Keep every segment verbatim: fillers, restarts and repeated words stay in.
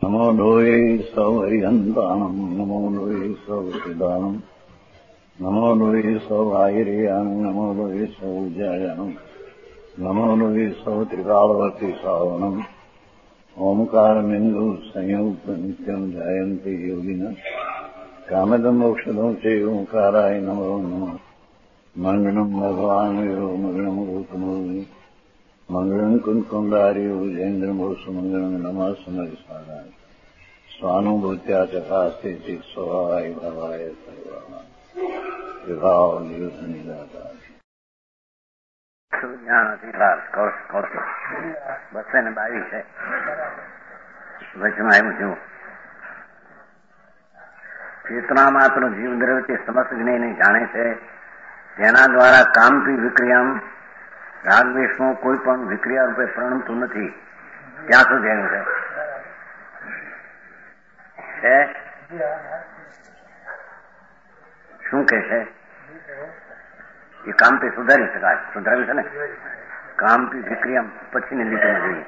નમો લોહે સૌ હરિહંતાણમ નમો લોહે સૌ સિદાનમ નમો લોહે સૌ આયર્યાણમ નમો લોહે સૌ જયાણમ નમો લોહે સૌ ત્રિકાળવતી સાવણમ ઓમકારમિંદુ સંયુક્ત નિત્યમ જાયંતિ યોગિન કામદમ મોક્ષદમ છે ઓંકારાય નમો નમઃ મંગળમ ભગવાન વીરો મંગળમ ગૌતમોની મંગળમ કુંકુંડાર્યો જૈન્દ્રમો સુમંગળમ નમઃ સમરિસ્વાદાય સ્વાનુભૂત્યા ચકાસ્તે ચિત સ્વભાવાય ભવાય સર્વા વિભાવ નિયુદ્ધ નિદાતા બસો ને બાવીસ છે વચમાં એવું છું. ચેતના માત્ર જીવ દ્રવ્યથી સમસ્ત જ્ઞાને જાણે છે, તેના દ્વારા કામથી વિક્રિયામ રાગદ્વેષનું કોઈ પણ વિક્રિયા રૂપે પ્રણમતું નથી. ત્યાં સુધી એનું છે શું કે છે એ કામથી સુધારી શકાય, સુધારી છે ને કામથી વિક્રિયા પછીની લીટીમાં જોઈએ.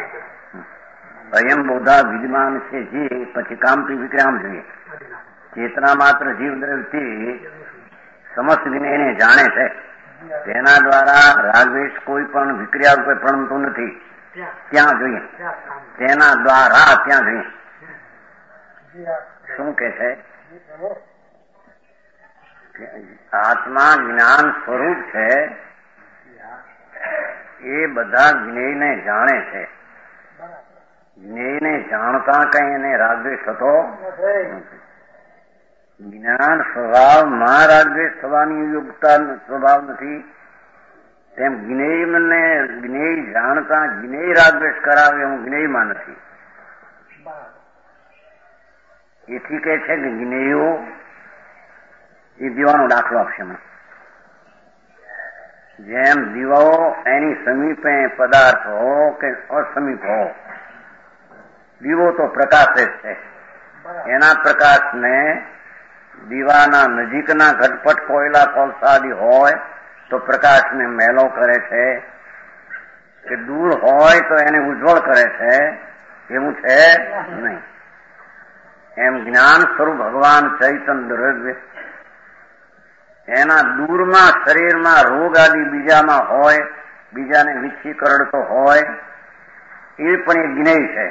અયમ બોધા વિદ્યમાન છે જે પછી કામથી વિક્રિયામ જોઈએ. ચેતના માત્ર જીવ દ્રવ્યથી સમસ્ત એને જાણે છે, તેના દ્વારા રાગદ્વેષ કોઈ પણ વિક્રિયા રૂપે પ્રણમતું નથી. ત્યાં જોઈએ, તેના દ્વારા ત્યાં જોઈએ. શું કે છે? આત્મા જ્ઞાન સ્વરૂપ છે, એ બધા જ્ઞેયને જાણે છે. જ્ઞેયને જાણતા કઈ એને રાગદ્વેષ થતો નથી. જ્ઞાન સ્વભાવમાં રાગદ્વેષ થવાની યોગ્યતા સ્વભાવ નથી, તેમ જ્ઞેયને જ્ઞેય જાણતા જ્ઞેય રાગદ્વેષ કરાવે હું જ્ઞેયમાં નથી. એથી કે છે કે જ્ઞેયો એ દીવાનો દાખલો આપશે મને. જેમ દીવો એની સમીપે પદાર્થ હો કે અસમીપ હો, દીવો તો પ્રકાશે જ છે. એના પ્રકાશને દીવાના નજીકના ઘટપટ કોયલા કોલસાદી હોય તો પ્રકાશને મેલો કરે છે, કે દૂર હોય તો એને ઉજ્જવળ કરે છે, એવું છે નહીં. એમ જ્ઞાન સ્વરૂપ ભગવાન ચૈતન્ય દ્રવ્ય એના દૂરમાં શરીરમાં રોગ આદિ બીજામાં હોય, બીજાને વિચ્છી કરડતો હોય, એ પણ એ જ્ઞેય છે.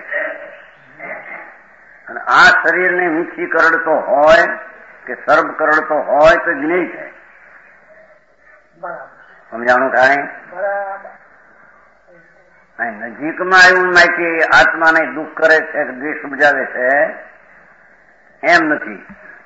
અને આ શરીરને વિચ્છી કરડતો હોય કે સર્પ કરડતો હોય તો જ્ઞેય છે. સમજાણું કાંઈ? નજીકમાં એવું માહિતી આત્માને દુઃખ કરે છે કે દ્વેષ ઉપજાવે છે એમ નથી.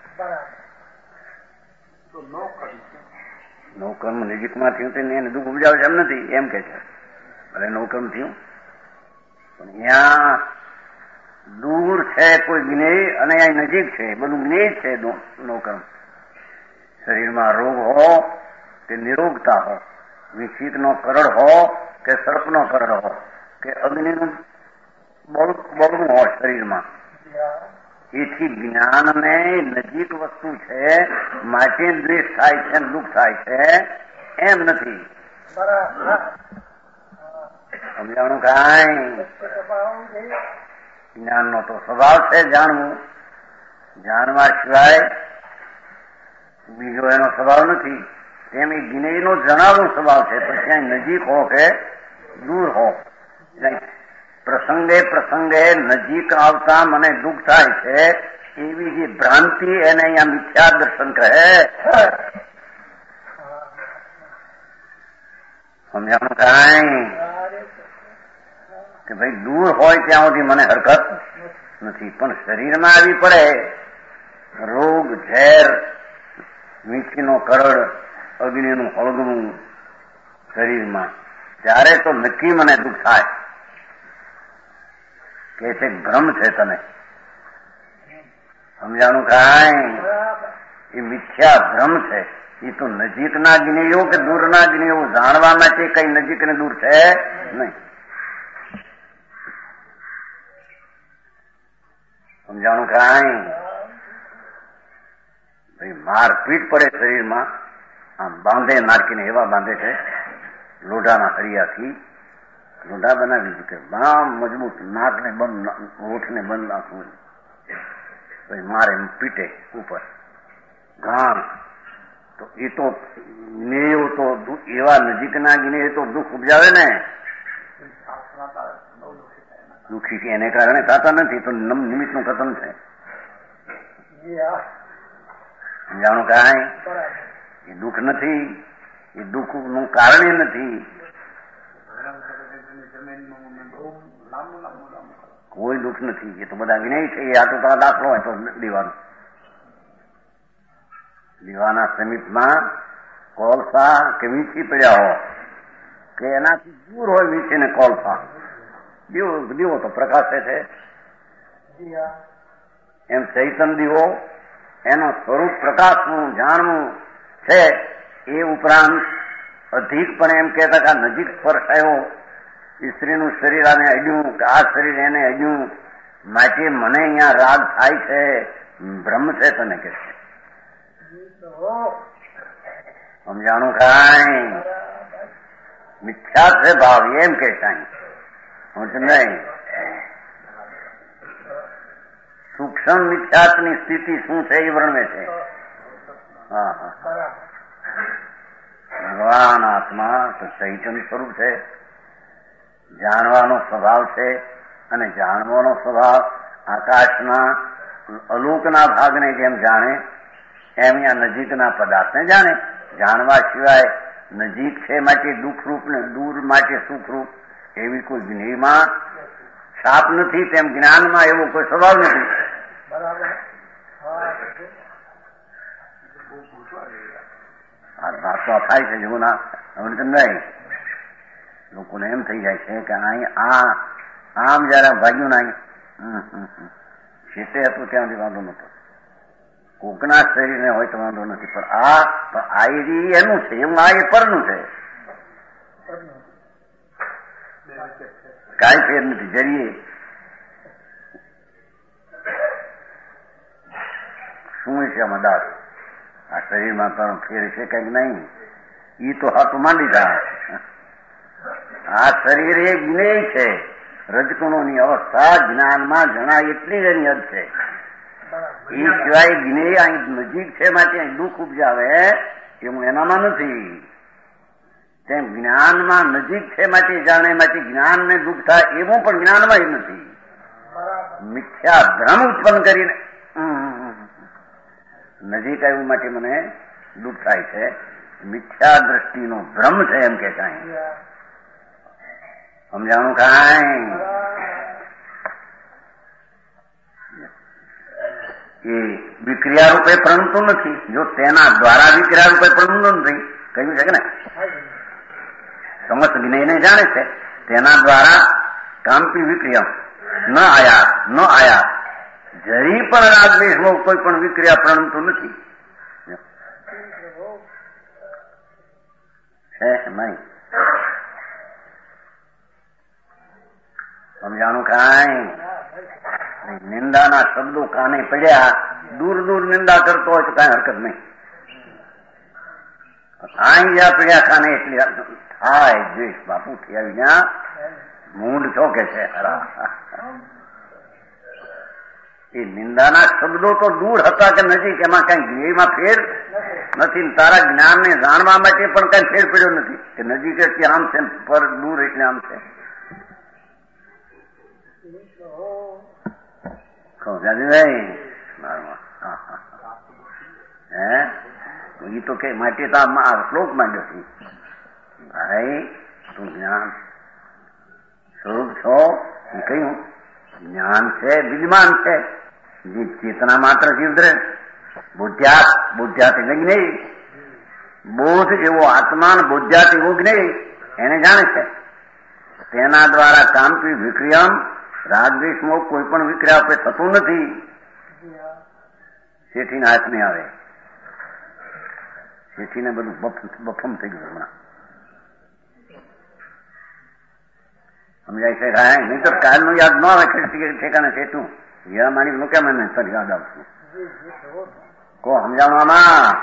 નૌકર્મ નજીકમાં થયું એને દુઃખ ઉપજાવે છે એમ નથી, એમ કે છે. ભલે નૌકર્મ થયું પણ અહીંયા દૂર છે કોઈ જ્ઞેય અને અહીંયા નજીક છે, બધું જ્ઞેય છે. નૌકર્મ શરીરમાં રોગ હો કે નિરોગતા હો, વિક્ષિતનો કરડ હો કે સર્પનો કરડ હો કે અગ્નિનું બળવું હોય શરીરમાં, એથી જ્ઞાનને નજીક વસ્તુ છે માટે દ્વેષ થાય છે, દુઃખ થાય છે એમ નથી. સમજાણું કાંઈ? જ્ઞાનનો તો સ્વભાવ છે જાણવું, જાણવા સિવાય બીજો એનો સ્વભાવ નથી. તેમ એ જ્ઞેયનો જણાવવાનો સ્વભાવ છે, પછી અહીં નજીક હો કે દૂર હો, પ્રસંગે પ્રસંગે નજીક આવતા મને દુઃખ થાય છે એવી જે ભ્રાંતિ એને અહીંયા મિથ્યા દર્શન કહે. સમજાણું કાંઈ? કે ભાઈ દૂર હોય ત્યાં સુધી મને હરકત નથી, પણ શરીરમાં આવી પડે રોગ, ઝેર, મીઠીનો કરડ, અગ્નિનું હળગવું શરીરમાં, ત્યારે તો નક્કી મને દુઃખ થાય. કે છે ભ્રમ છે તને. સમજાણું કાંઈ? એ મિથ્યા ભ્રમ છે. એ તો નજીકના જ્ઞેયો કે દૂરના જ્ઞેયો જાણવા માટે કઈ નજીક ને દૂર છે નહીં. સમજાણું કાંઈ? ભાઈ મારપીટ પડે શરીરમાં, આમ બાંધે નાખીને એવા બાંધે છે લોઢાના હરિયાથી, રોઢા બનાવી દીધું કે બામ મજબૂત, નાકને બંધ, હોઠને બંધ નાખવું, પછી મારે પીટે ઉપર ઘાણ. તો એ તો જ્ઞેયો તો એવા નજીકના જ્ઞેય તો દુઃખ ઉપજાવે ને. દુઃખી છે એને કારણે થતા નથી, તો નિમિત્તનું કથન છે. સમજાણું કાંઈ એ દુઃખ નથી, એ દુઃખનું કારણે નથી. કોઈ દુઃખ નથી, એ તો બધા જ્ઞેય છે. એ આટો તારા દાખલો હોય તો દીવાનો દીવાના સમીપમાં કોલસા કે વીંછી પડ્યા હો કે એનાથી દૂર હોય વીંછી ને કોલસા, દીવો દીવો તો પ્રકાશે છે. એમ ચૈતન દીવો એનો સ્વરૂપ પ્રકાશનું જાણવું છે. એ ઉપરાંત અધિક પણ એમ કહેતા કે આ નજીક સ્પર્શ આવ્યો, સ્ત્રીનું શરીર આને અડ્યું કે આ શરીર એને અડ્યું, માટે મને અહીંયા રાગ થાય છે, ભ્રમ છે તને કે છે. સમજાણું કાંઈ મિથ્યા છે ભાવ એમ કે કાંઈ હું નહીં. સૂક્ષ્મ મિથ્યાત્વની સ્થિતિ શું છે એ વર્ણવે છે. હા હા ભગવાન આત્મા તો ચૈતન્ય સ્વરૂપ છે, જાણવાનો સ્વભાવ છે, અને જાણવાનો સ્વભાવ આકાશના અલોકના ભાગને જેમ જાણે એમ અહીંયા નજીકના પદાર્થને જાણે. જાણવા સિવાય નજીક છે માટે દુઃખરૂપ ને દૂર માટે સુખરૂપ એવી કોઈ જ્ઞેયમાં છાપ નથી, તેમ જ્ઞાનમાં એવો કોઈ સ્વભાવ નથી. વાતો થાય છે જેવું ના હવે નહીં. લોકોને એમ થઈ જાય છે કે અહીં આ આમ જયારે ભાગ્યું ના શીતે હતું ત્યાંથી વાંધો નતો, કોકના શરીરને હોય તો વાંધો નથી, પણ આ આયરી એનું છે, એવું આ એ પરનું છે, કાંઈ ફેર નથી. જરીએ શું છે આમાં દાસ, આ શરીરમાં તારો ફેર છે કઈક નહીં, ઈ તો હાથું માંડી જાય. આ શરીર એ જ્ઞેય છે, રજકણોની અવસ્થા જ્ઞાનમાં જણાય એટલી જ એની હદ છે. એ સિવાય જ્ઞેય અહીં નજીક છે માટે અહીં દુઃખ ઉપજાવે એવું એનામાં નથી. તેમ જ્ઞાનમાં નજીક છે માટે જાણે માટે જ્ઞાનને દુઃખ થાય એવું પણ જ્ઞાનમાં જ નથી. મિથ્યા ભ્રમ ઉત્પન્ન કરીને નજીક આવ્યું માટે મને દુઃખ થાય છે, મિથ્યા દ્રષ્ટિનો ભ્રમ છે એમ કે કાંઈ સમજાણું કાંઈ. એ વિક્રિયા રૂપે પ્રણતું નથી, જો તેના દ્વારા વિક્રિયા રૂપે પ્રણતું નથી કહ્યું છે કે ને, સમસ્ત વિનયને જાણે છે, તેના દ્વારા કામપી વિક્રિયા ન આયા ન આયા જરી પણ રાગદ્વેષમાં કોઈ પણ વિક્રિયા પ્રણતું નથી. છે નહીં સમજાણું કાંઈ. નિંદાના શબ્દો કાને પડ્યા, દૂર દૂર નિંદા કરતો હોય તો કાંઈ હરકત નહીં. અહીં જ્યાં પડ્યા કાને એટલી થાય દ્વેષ બાપુ થી આવી ત્યાં મૂંડ ચોકે છે. એ નિંદાના શબ્દો તો દૂર હતા કે નજીક એમાં કઈ જ્ઞેયમાં ફેર નથી. તારા જ્ઞાનને જાણવા માટે પણ કઈ ફેર પડ્યો નથી કે નજીક એટલે આમ છે, પર દૂર એટલે આમ છે. હે તો કે માટે તો આ શ્લોક માંડ્યો છે, ભાઈ તું જ્ઞાન સ્વરૂપ છો. એ કહ્યું જ્ઞાન છે, વિદ્યમાન છે, ચેતના માત્ર જીવદ્રે બુદ્ધ્યાત બુદ્ધ્યાત એટલે જ્ઞેય, બોધ એવો આત્માન બુદ્ધ્યાત એવો જ્ઞેય એને જાણે છે. તેના દ્વારા કામપી વિક્રિયમ રાગદ્વેષમાં કોઈ પણ વિક્રિયા આપણે થતું નથી. શેઠીના હાથ નહીં આવે, શેઠીને બધું બફમ થઈ ગયું હમણાં સમજાય છે. હા નહીં તો કાલનું યાદ ન આવે ઠેકાને શેઠું હીરા માની નું કેમ એને સર યાદ આવશું કો સમજાવવામાં.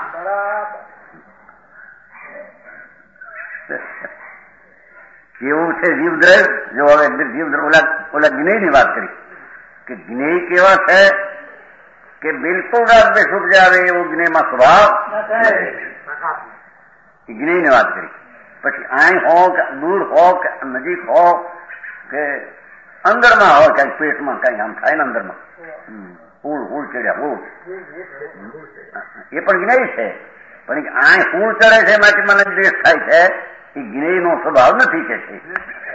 કેવું છે જીવદ્રવ્ય? જો હવે જીવદ્રવ્ય ઓલા ઓલા જ્ઞેયની વાત કરી કે જ્ઞેય કેવા છે કે બિલકુલ રાગદ્વેષ ઉપજાવે એવો જ્ઞેયમાં સ્વભાવ જ્ઞેયની વાત કરી. પછી આય હો કે દૂર હો કે નજીક હો કે અંદરમાં હોય કઈ પેટમાં કઈ આમ થાય ને અંદરમાં હુળ હુળ ચડ્યા હુળ એ પણ જ્ઞેય છે. પણ આય હુળ ચડે છે એમાંથી મને દ્વેષ થાય છે એ જ્ઞેયનો સ્વભાવ નથી કે છે.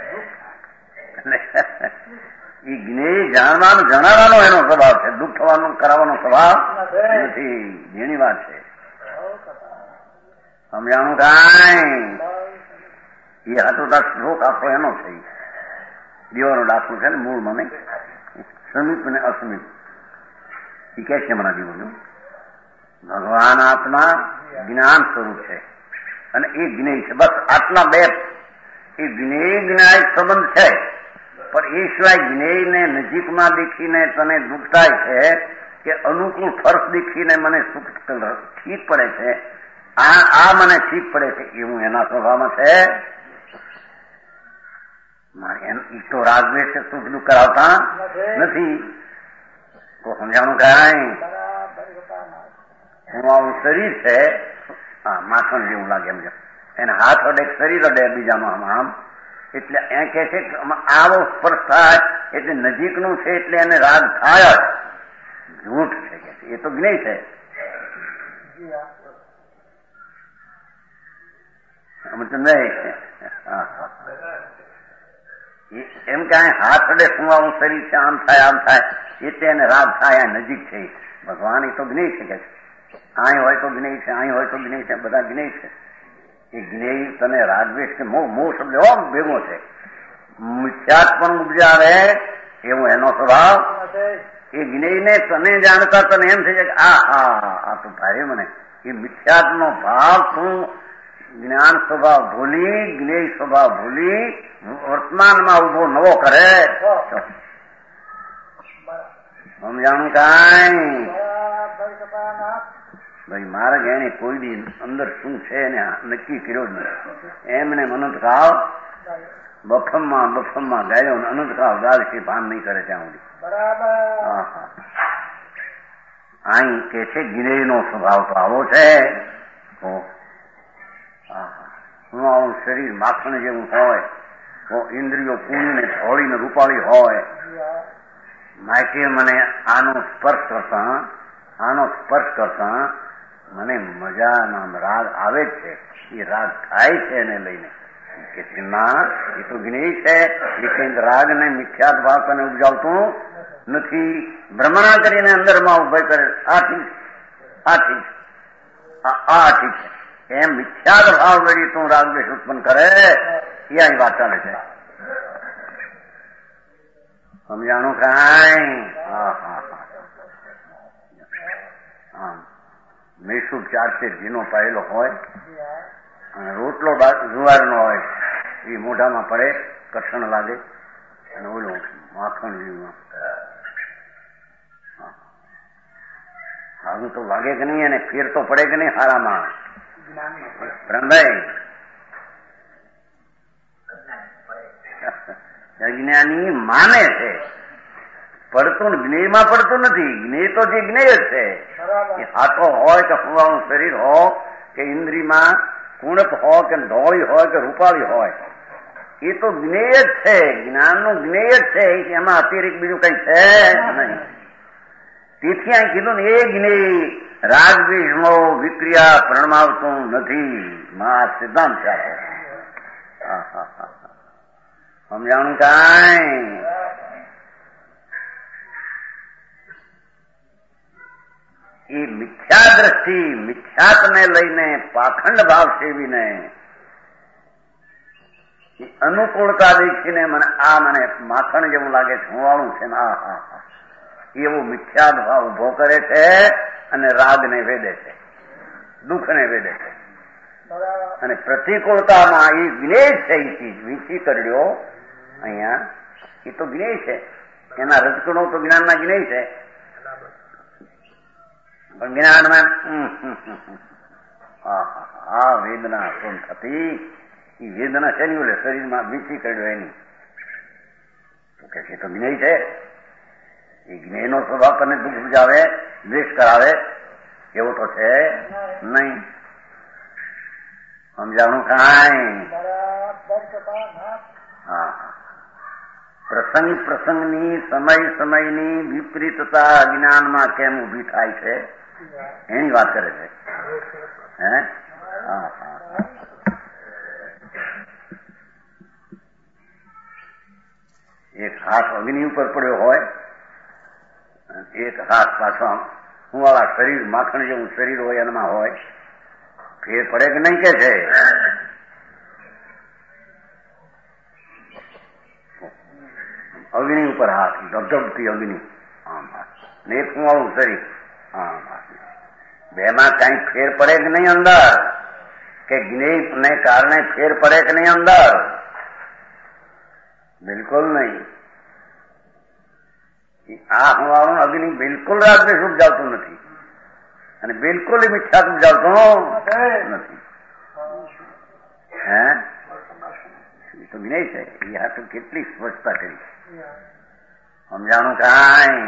એ જ્ઞેય જાણવાનું જણાવવાનો એનો સ્વભાવ છે, દુઃખ થવાનો કરાવવાનો સ્વભાવ નથી. જેની વાત છે સમજાણું કાંઈ એ હાથોતા શ્લોક આખો એનો છે. દીવાનો દાખલો છે ને મૂળમાં નહીં, સમીપ અને અસમીપ. એ કે છે હમણાં દીવોનું ભગવાન આત્મા જ્ઞાન સ્વરૂપ છે અને એ જ્ઞેય છે. બસ આટલા બે એ જ્ઞેય જ્ઞાય સંબંધ છે. પણ એ સિવાય જ્ઞેયને નજીકમાં દેખીને તને દુઃખ થાય છે કે અનુકૂળ ફર્ક દેખીને મને સુખ ઠીક પડે છે, આ આ મને ઠીક પડે છે એવું એના સ્વભાવમાં છે. એ તો રાગદ્વેષ સુખ દુઃખ કરાવતા નથી. તો સમજાણું કાંઈ હું આવું શરીર છે હા માખણ જેવું લાગે એમ એને હાથ અડે શરીર અડે બીજામાં આમ એટલે એ કે છે કે આવો સ્પર્શ થાય એટલે નજીકનું છે એટલે એને રાગ થાય જ. જૂઠ છે કે એ તો જ્ઞેય છે. એમ કે હાથ અડે શું આવું શરીર છે આમ થાય આમ થાય એટલે એને રાગ થાય આ નજીક છે. ભગવાન એ તો જ્ઞેય છે કે અહીં હોય તો જ્ઞેય છે, અહીં હોય તો જ્ઞેય છે, બધા જ્ઞેય છે. એ જ્ઞેય તને રાગદ્વેષ કે મોહ મોહ શબ્દ એવો ભેગો છે. મિથ્યાત પણ ઉપજાવે એવો એનો સ્વભાવ. એ જ્ઞેયને તને જાણતા તને એમ થઈ જાય કે આ હા આ તો ભારે મને એ મિથ્યાત નો ભાવ તું જ્ઞાન સ્વભાવ ભૂલી જ્ઞેય સ્વભાવ ભૂલી વર્તમાનમાં ઉભો નવો કરે. સમજાણું કાંઈ ભાઈ મારે એને કોઈ દી અંદર શું છે એને નક્કી કર્યો જ નથી. એમને અનંત કાળ બફમમાં બફમમાં ગાયો અનંત કાળ ગાલથી ભાન નહીં કરે ત્યાં સુધી. અહીં કે છે જ્ઞેયનો સ્વભાવ તો આવો છે. હું આવું શરીર માખણ જેવું હોય તો ઇન્દ્રિયો પૂરીને ધોળીને રૂપાળી હોય માટે મને આનો સ્પર્શ કરતા આનો સ્પર્શ કરતા મને મજાના રાગ આવે જ છે. એ રાગ થાય છે એને લઈને કે ના એ તો જ્ઞેય છે. એ કઈક રાગ ને મિથ્યાત ભાવ તને ઉપજાવતું નથી. ભ્રમણા કરીને અંદરમાં ઉભય કરે આ ઠીક આ ઠીક આ ઠીક છે એમ મિથ્યાત ભાવ વળી તું રાગદ્વેષ ઉત્પન્ન કરે એ અહીં વાત ચાલે છે. સમજાણું કાંઈ? હા હા હા મેસુબ ચારસે ઘીનો પાયેલો હોય અને રોટલો જુવારનો હોય એ મોઢામાં પડે કઠણ લાગે અને ઓલું માખણ જેવું સારું તો લાગે કે નહીં અને ફેર તો પડે કે નહીં હારામાં? બ્રહ્મભાઈ અજ્ઞાની માને છે પડતું જ્ઞેયમાં પડતું નથી. જ્ઞેય તો જે જ્ઞેય જ છે એ હાથો હોય કે ફુવાનું શરીર હો કે ઇન્દ્રિયમાં કુણપ હોય કે ધોળી હોય કે રૂપાળી હોય એ તો જ્ઞેય જ છે. જ્ઞાનનું જ્ઞેય જ છે. એમાં અતિરિક્ત બીજું કઈ છે નહીં. તેથી અહીં કીધું ને એ જ્ઞેય રાગદ્વેષનો વિક્રિયા પ્રણમાવતું નથી. મા સિદ્ધાંત છે. સમજાણું કાંઈ? એ મિથ્યા દ્રષ્ટિ મિથ્યાતને લઈને પાખંડ ભાવ સેવીને અનુકૂળતા દેખીને મને આ મને માખણ જેવું લાગે છે હુંવાળું છે ને આ હા હા એવો મિથ્યાત ભાવ ઉભો કરે છે અને રાગને વેદે છે, દુઃખને વેદે છે. અને પ્રતિકૂળતામાં એ જ્ઞેય છે. એ ચીજ વીંચી કરડ્યો અહીંયા એ તો જ્ઞેય છે. એના રજકણો તો જ્ઞાનના જ્ઞેય છે. જ્ઞાનમાં આ વેદના ઉત્પન્ન થતી એ વેદના છે નહીં, એટલે શરીરમાં વીંચી કાઢ્યો એની તો કે છે તો જ્ઞેય છે. એ જ્ઞેયનો સ્વભાવ તને દુઃખ બુજાવે, દ્વેષ કરાવે એવો તો છે નહીં. સમજાણું કાંઈ? હા. પ્રસંગ પ્રસંગની સમય સમયની વિપરીતતા જ્ઞાનમાં કેમ ઉભી થાય છે એની વાત કરે છે. હે હા હા. એક હાથ અગ્નિ ઉપર પડ્યો હોય, એક હાથ પાછો હું વાળા શરીર માખણ જેવું શરીર હોય એનામાં હોય, ફેર પડે કે નહીં કે છે? અગ્નિ ઉપર હાથ, ધબધબતી અગ્નિ, આમ ને એક વાળું શરીર, આમ બેમાં કઈ ફેર પડે કે નહીં અંદર? કે જ્ઞેય ને કારણે ફેર પડે કે નહીં અંદર? બિલકુલ નહીં. આ હવાનું અગ્નિ બિલકુલ રાગદ્વેષ ઉપજાવતું નથી અને બિલકુલ મિથ્યા ઉપજાવતો નથી. હે તો જ્ઞેય છે. એ હાથ કેટલી સ્પષ્ટતા કરી. સમજાણું કાંઈ?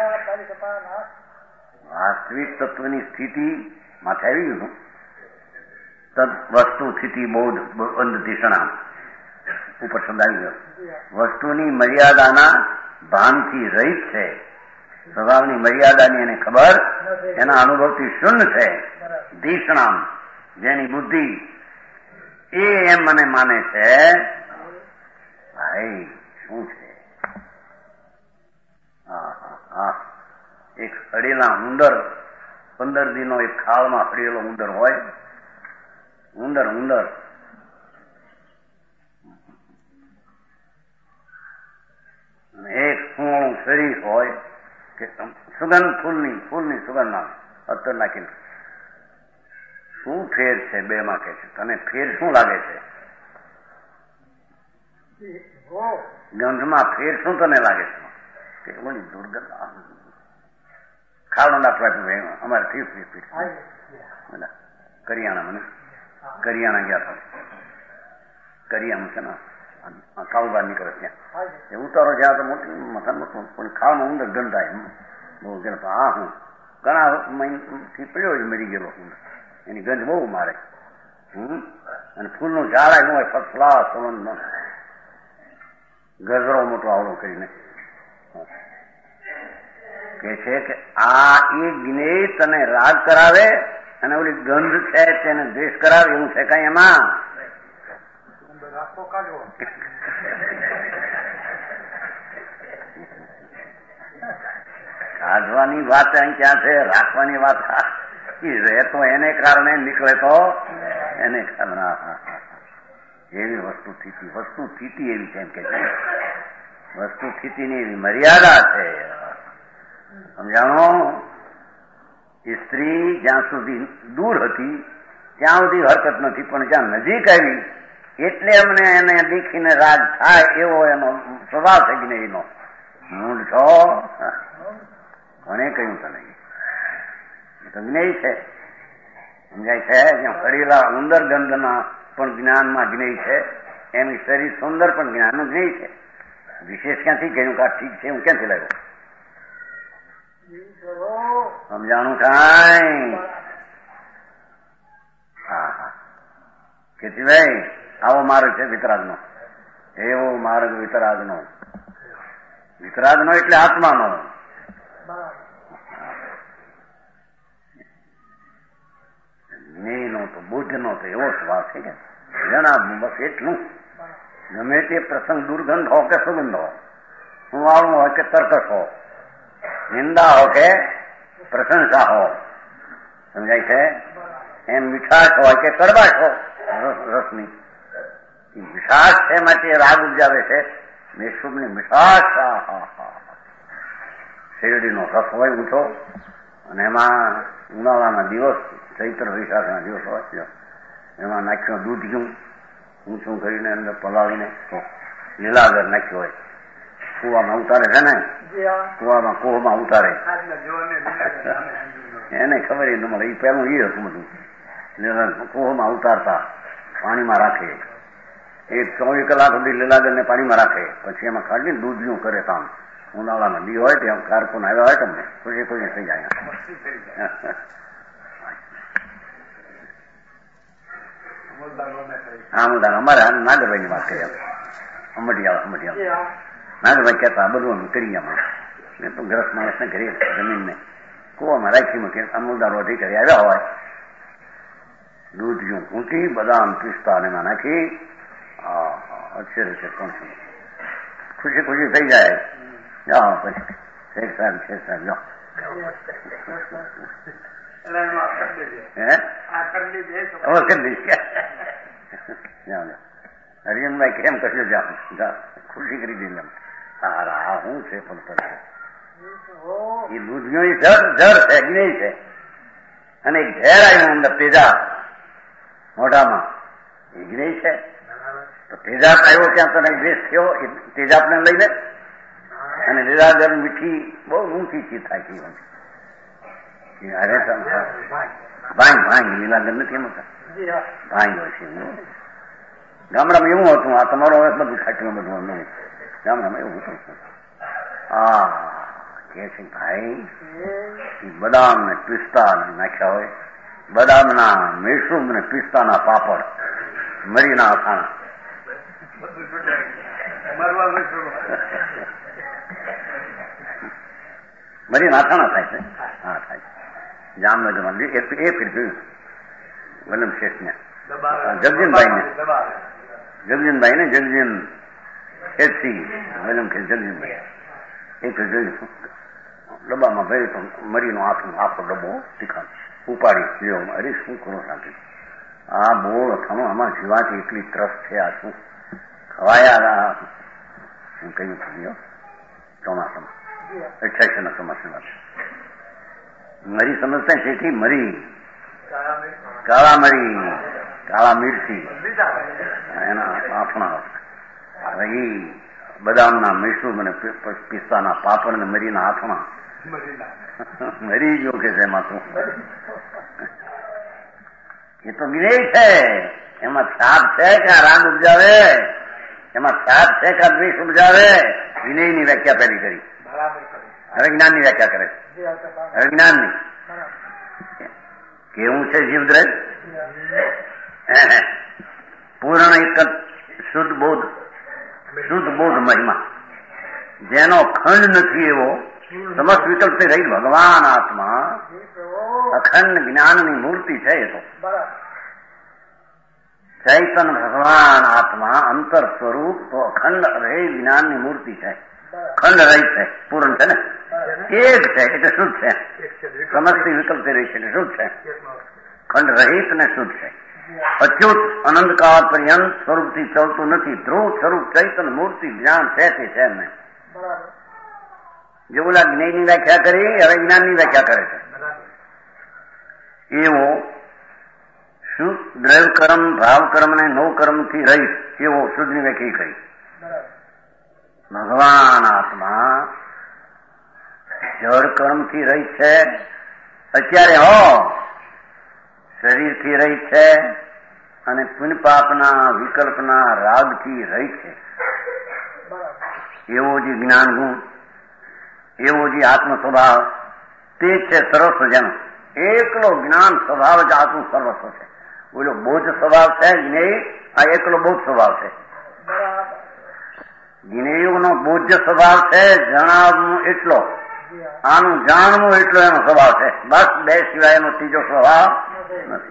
વાસ્તવિક તત્વની સ્થિતિ માથે આવી ગયું. તદ વસ્તુ સ્થિતિ બોધ બંધ ધિષણા ઉપર શબ્દ આવી ગયો. વસ્તુની મર્યાદાના ભાનથી રહિત છે, સ્વભાવની મર્યાદાની એને ખબર, એના અનુભવથી શૂન્ય છે. ધિષણામ જેની બુદ્ધિ એ એમ મને માને છે ભાઈ શું છે. એક અડેલા ઉંદર, પંદર દિનો એક ખાળમાં અડેલો ઉંદર હોય, ઉંદર ઉંદર એક સુવર્ણ શરીર હોય કે સુગંધ ફૂલની ફૂલની સુગંધ આવે અત્તર નાખીને. શું ફેર છે બે માં? કે છે તને ફેર શું લાગે છે? ગંધમાં ફેર શું તને લાગે છે? કે ઓલી દુર્ગંધ ખાડો નાખવા અમારે થયું કરિયાણા, મને કરિયાણા ગયા હતા, કરિયામાં છે ને કાળુબાર નીકળે ત્યાં એ ઉતારો જ્યાં તો મોટી મથા મોટું પણ ખાવાનું ઉંદર ગંધાય બહુ ગંધ. હા હું ઘણા મહિનાથી પડ્યો મરી ગયેલો ઉંદર, એની ગંધ બહુ મારે. હમ અને ફૂલનું ઝાડ આવ્યું હોય ફર્સ્ટ ક્લાસ સંબંધમાં, ગજરો મોટો આવડો કરીને કે છે કે આ એ જ્ઞેય તને રાગ કરાવે અને ઓલી ગંધ છે તેને દ્વેષ કરાવે એવું છે કઈ એમાં? કાઢવાની વાત અહીં ક્યાં છે? રાખવાની વાત રહે તો એને કારણે નીકળે તો એને કારણે. એવી વસ્તુ સ્થિતિ, વસ્તુ સ્થિતિ એવી છે એમ કે છે. વસ્તુ સ્થિતિની એવી મર્યાદા છે. સમજાણો? સ્ત્રી જ્યાં સુધી દૂર હતી ત્યાં સુધી હરકત નથી, પણ જ્યાં નજીક આવી એટલે અમને એને દેખીને રાગ થાય એવો એનો સ્વભાવ છે જ્ઞેયનો. મૂળ છો કોને કહ્યું તને? તો જ્ઞેય છે. સમજાય છે? જ્યાં પડેલા ઉંદર ગંધના પણ જ્ઞાનમાં જ્ઞેય છે, એમ શરીર સુંદર પણ જ્ઞાનનું જ્ઞેય છે. વિશેષ ક્યાંથી કહ્યું કે ઠીક છે? હું ક્યાંથી લાવ્યો? સમજાણું કાંઈ? હા હા. કેતીભાઈ આવો માર્ગ છે વિતરાગનો, એવો માર્ગ વિતરાગનો. વિતરાગનો એટલે આત્માનો. જ્ઞેયનો તો બુદ્ધનો તો એવો સ્વભાવ છે કે જણા બસ એટલું ગમે તે પ્રસંગ દુર્ગંધ હો કે સુગંધ હો, સુવાળું હોય કે તર્કસ હો, નિંદા હો કે પ્રશંસા હો, સમજાય છે? એમ મીઠાશ હોય કે કડવાશ હો રસની, મીઠાશ છે માટે રાગ ઉપજાવે છે. મેશુબની મીઠાશ, શેરડીનો રસ હોય ઊંચો, અને એમાં ઉનાળાના દિવસ ચૈત્ર વૈશાખના દિવસ હોય એમાં નાખ્યું દૂધ ગયું ઊંચું કરીને અંદર પલાળીને લીલાગર નાખ્યું હોય, કુવામાં ઉતારે છે ને, કુવામાં કોહમાં ઉતારે, એને ખબર એ ન મળે. એ પહેલું એ હતું બધું, કોહમાં ઉતારતા પાણીમાં રાખે એક ચોવીસ કલાક સુધી લીલાગરને પાણીમાં રાખે, પછી એમાં કાઢીને દૂધિયું કરે કામ. ઉનાળામાં દી હોય ત્યાં કારકુન આવ્યા હોય તમને ખુશી ખુશી થઈ જાય. અમલદાર અમારે નાગરભાઈ ની વાત કરી, અમડિયા અમડિયા નાગરભાઈ કહેતા બધું અમે કરીએ. અમે તો ગ્રસ્ત માણસને કરીએ, જમીનને કુવામાં રાખી મૂકીએ. અમલદારો અધિકારી આવ્યા હોય, દૂધિયું ઊંટી બદામ પિસ્તા અને એમાં નાખી અક્ષર છે કોણ છે ખુશી ખુશી થઈ જાય. જાઓ પછી શેખ સાહેબ શેખ સાહેબ જાઓ. હરિયનભાઈ કેમ કહ્યું જાઓ ખુશી કરી દીધી. સારા હું છે પણ એ દૂધિયો જર જર છે, જ્ઞેય છે, અને ઝેર આવ્યું અંદર તેજાબ મોઢામાં, એ જ્ઞેય છે. તો તેજાબ આવ્યો ત્યાં તને દ્વેષ થયો એ તેજાબને લઈને, અને લીલાગર મીઠી બહુ ઊંચી ચીજ થાય છે. અરે ભાઈ ભાઈ લીલાગર નથી એમ ભાઈ હોય છે. ગામડામાં એવું હતું, આ તમારો હવે બધું ખાટલું બધું નહીં, ગામડામાં એવું હતું. હા કે છે ભાઈ બદામ ને પિસ્તા નાખ્યા હોય, બદામના મેસૂબ ને પિસ્તાના પાપડ, મરીના અથાણા, મરીના અથાણા થાય છે. હા થાય છે. જામનગરમાં એ ફીર જોયું વલ્લમ શેઠ ને જગજીનભાઈ ને જગજીનભાઈ ને જગજીન શેઠથી વલ્લમ શેઠ જગજીનભાઈ એ ફીર જોયું. ડબ્બામાં ભાઈ તો મરીનો આખો આખો ડબ્બો તીખા ઉપાડી લ્યો. અરે શું કરો સાચી આ બોળ અથાણું, આમાં જીવાથી એટલી ત્રસ્ત છે, આ શું ખવાયા શું કહ્યું થયો ચોમાસામાં અઠ્યાસી ના ચોમાસામાં મરી સમજતા તેથી મરી કાળા મરી કાળા મિરચી એના આફણા એ બદામના મૈસૂર અને પિસ્તાના પાપડ ને મરીના આફણા મરી ગયો કે છે એમાં શું એ તો જ્ઞેય છે. એમાં છાપ છે કે રાગ ઉપજાવે, એમાં છાપ છે કે દ્વેષ ઉપજાવે. વિનયની વ્યાખ્યા પહેલી કરી, હવે જ્ઞાનની વ્યાખ્યા કરે. હવે જ્ઞાનની કેવું છે જીવદ્રજ પૂર્ણ એક શુદ્ધ બોધ, શુદ્ધ બોધ મહિમા જેનો ખંડ નથી એવો સમસ્ત વિકલ્પથી રહી ભગવાન આત્મા અખંડ જ્ઞાનની મૂર્તિ છે. એ તો ચૈતન ભગવાન આત્મા અંતર સ્વરૂપ તો અખંડ રહે જ્ઞાનની મૂર્તિ છે. ખંડ રહિત છે, પૂર્ણ છે ને, એક છે એટલે શુદ્ધ છે. સમસ્ત વિકલ્પથી રહી છે એટલે શુદ્ધ છે. ખંડ રહિત ને શુદ્ધ છે. અચ્યુત અનંતકાળ પર્યંત સ્વરૂપથી ચાલતું નથી. ધ્રુવ સ્વરૂપ ચૈતન મૂર્તિ જ્ઞાન છે તે છે નહીં. જે ઓલા જ્ઞેયની વ્યાખ્યા કરી, હવે જ્ઞાનની વ્યાખ્યા કરે છે. એવો શુદ્ધ દ્રવ્ય કર્મ ભાવ કર્મ ને નવ કર્મ થી રહિત એવો શુદ્ધની વ્યાખ્યા કરી. ભગવાન આત્મા જળ કર્મ થી રહિત છે અત્યારે, હો શરીર થી રહિત છે, અને પુણ્ય પાપના વિકલ્પના રાગ થી રહિત છે. એવો જે જ્ઞાન ગુણ, એવો જે આત્મ સ્વભાવ તે જ છે સર્વસ્વ. જેનો એકલો જ્ઞાન સ્વભાવ જ આત્મ સર્વસ્વ છે. બોલો બોધ સ્વભાવ છે જ્ઞેય, આ એકલો બોધ સ્વભાવ છે. જ્ઞેયનો બોધ્ય સ્વભાવ છે, જણાવવું એટલો, આનું જાણવું એટલો એનો સ્વભાવ છે. બસ બે સિવાય એનો ત્રીજો સ્વભાવ નથી.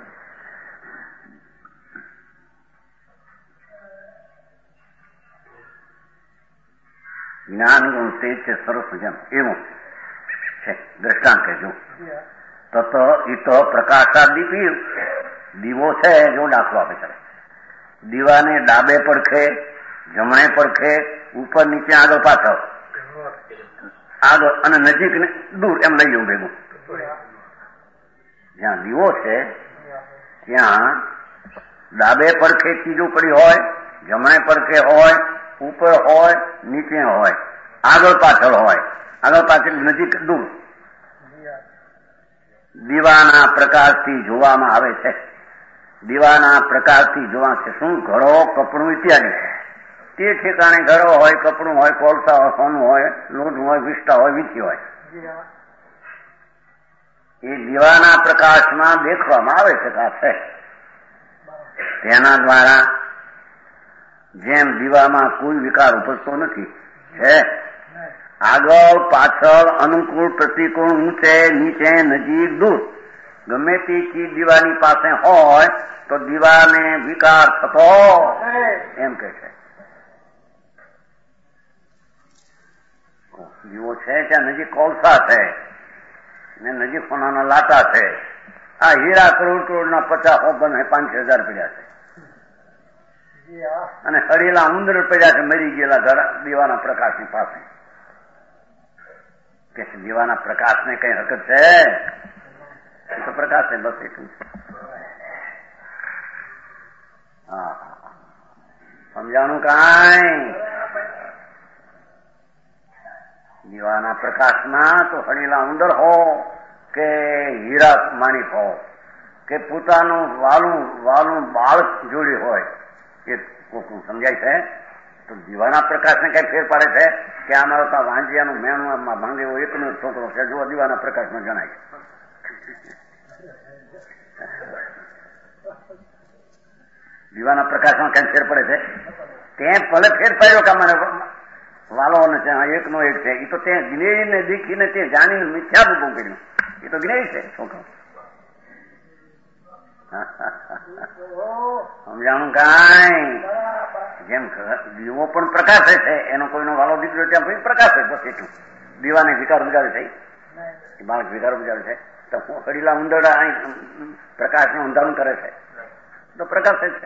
જ્ઞાન ગુણ તેજ છે સરસ જેમ એવું છે. દ્રષ્ટાંત કહેજો તત ઈતો પ્રકાશા દીપી દીવો છે. જો દાખલો આપે ચાલે, દીવાને ડાબે પડખે જમણે પડખે ઉપર નીચે આગળ પાછળ આગળ અને નજીક ને દૂર એમ લઈ જવું ભેગું. જ્યાં દીવો છે ત્યાં ડાબે પડખે ચીજો પડી હોય, જમણે પડખે હોય, ઉપર હોય, નીચે હોય, આગળ પાછળ હોય, આગળ પાછળ નજીક દૂર દીવાના પ્રકાશથી જોવામાં આવે છે. દીવાના પ્રકારથી જોવા છે શું? ઘડો, કપડું ઇત્યાદિ છે. તે ઠેકાણે ઘડો હોય, કપડું હોય, કોલસા હોય, સોનું હોય, લોઢું હોય, વિષ્ટા હોય, વીંછી હોય, એ દીવાના પ્રકાશમાં દેખવામાં આવે છે કે આ છે. તેના દ્વારા જેમ દીવામાં કોઈ વિકાર ઉપજતો નથી, છે આગળ પાછળ, અનુકૂળ પ્રતિકૂળ, ઊંચે નીચે, નજીક દૂર, ગમે તે ચીજ દીવાની પાસે હોય તો દીવાને વિકાર થતો એમ કે છે. દીવો છે ત્યાં નજીક કોલસા છે ને નજીક સોનાના લાટા છે. આ હીરા કરોડ કરોડના પચાસ ઓપન પાંચ હજાર પડ્યા છે અને હળેલા ઉંદર પડ્યા છે મરી ગયેલા ઘર દીવાના પ્રકાશની પાસે. કે દીવાના પ્રકાશને કઈ હકત છે? એ તો પ્રકાશ છે, બસ એટલું. હા, સમજાણું કાંઈ? દીવાના પ્રકાશમાં તો હળેલા ઉંદર હો કે હીરા માણિક હો કે પોતાનું વાલું વાલું બાળક જોડી હોય, એ કોકનું સમજાય છે. તો દીવાના પ્રકાશને કઈ ફેર પાડે છે કે અમારો તો વાંજિયાનું મેણું ભાંગે એવો એકનો છોકરો છે, જો દીવાના પ્રકાશમાં જણાય. દીવાના પ્રકાશમાં કઈ ફેર પડે છે? તે ભલે ફેર પાડ્યો કે અમારે વાલો ને એકનો એક છે, એ તો ત્યાં જ્ઞેયને દીખીને તે જાણીને મિથ્યા ઉભું કર્યું. એ તો જ્ઞેય છે છોકરો. સમજાણું કાંઈ? જેમ દીવો પણ પ્રકાશે છે, એનો કોઈનો વાલો દીકરો ત્યાં ભાઈ પ્રકાશે, બસ એટલું. દીવાને વિકાર ઉજાડે છે, એ બાળક વિકાર ઉજાડે છે, તો હું હડીલા ઉંદરડા અહીં પ્રકાશનું અંધારું કરે છે, તો પ્રકાશે જ છે.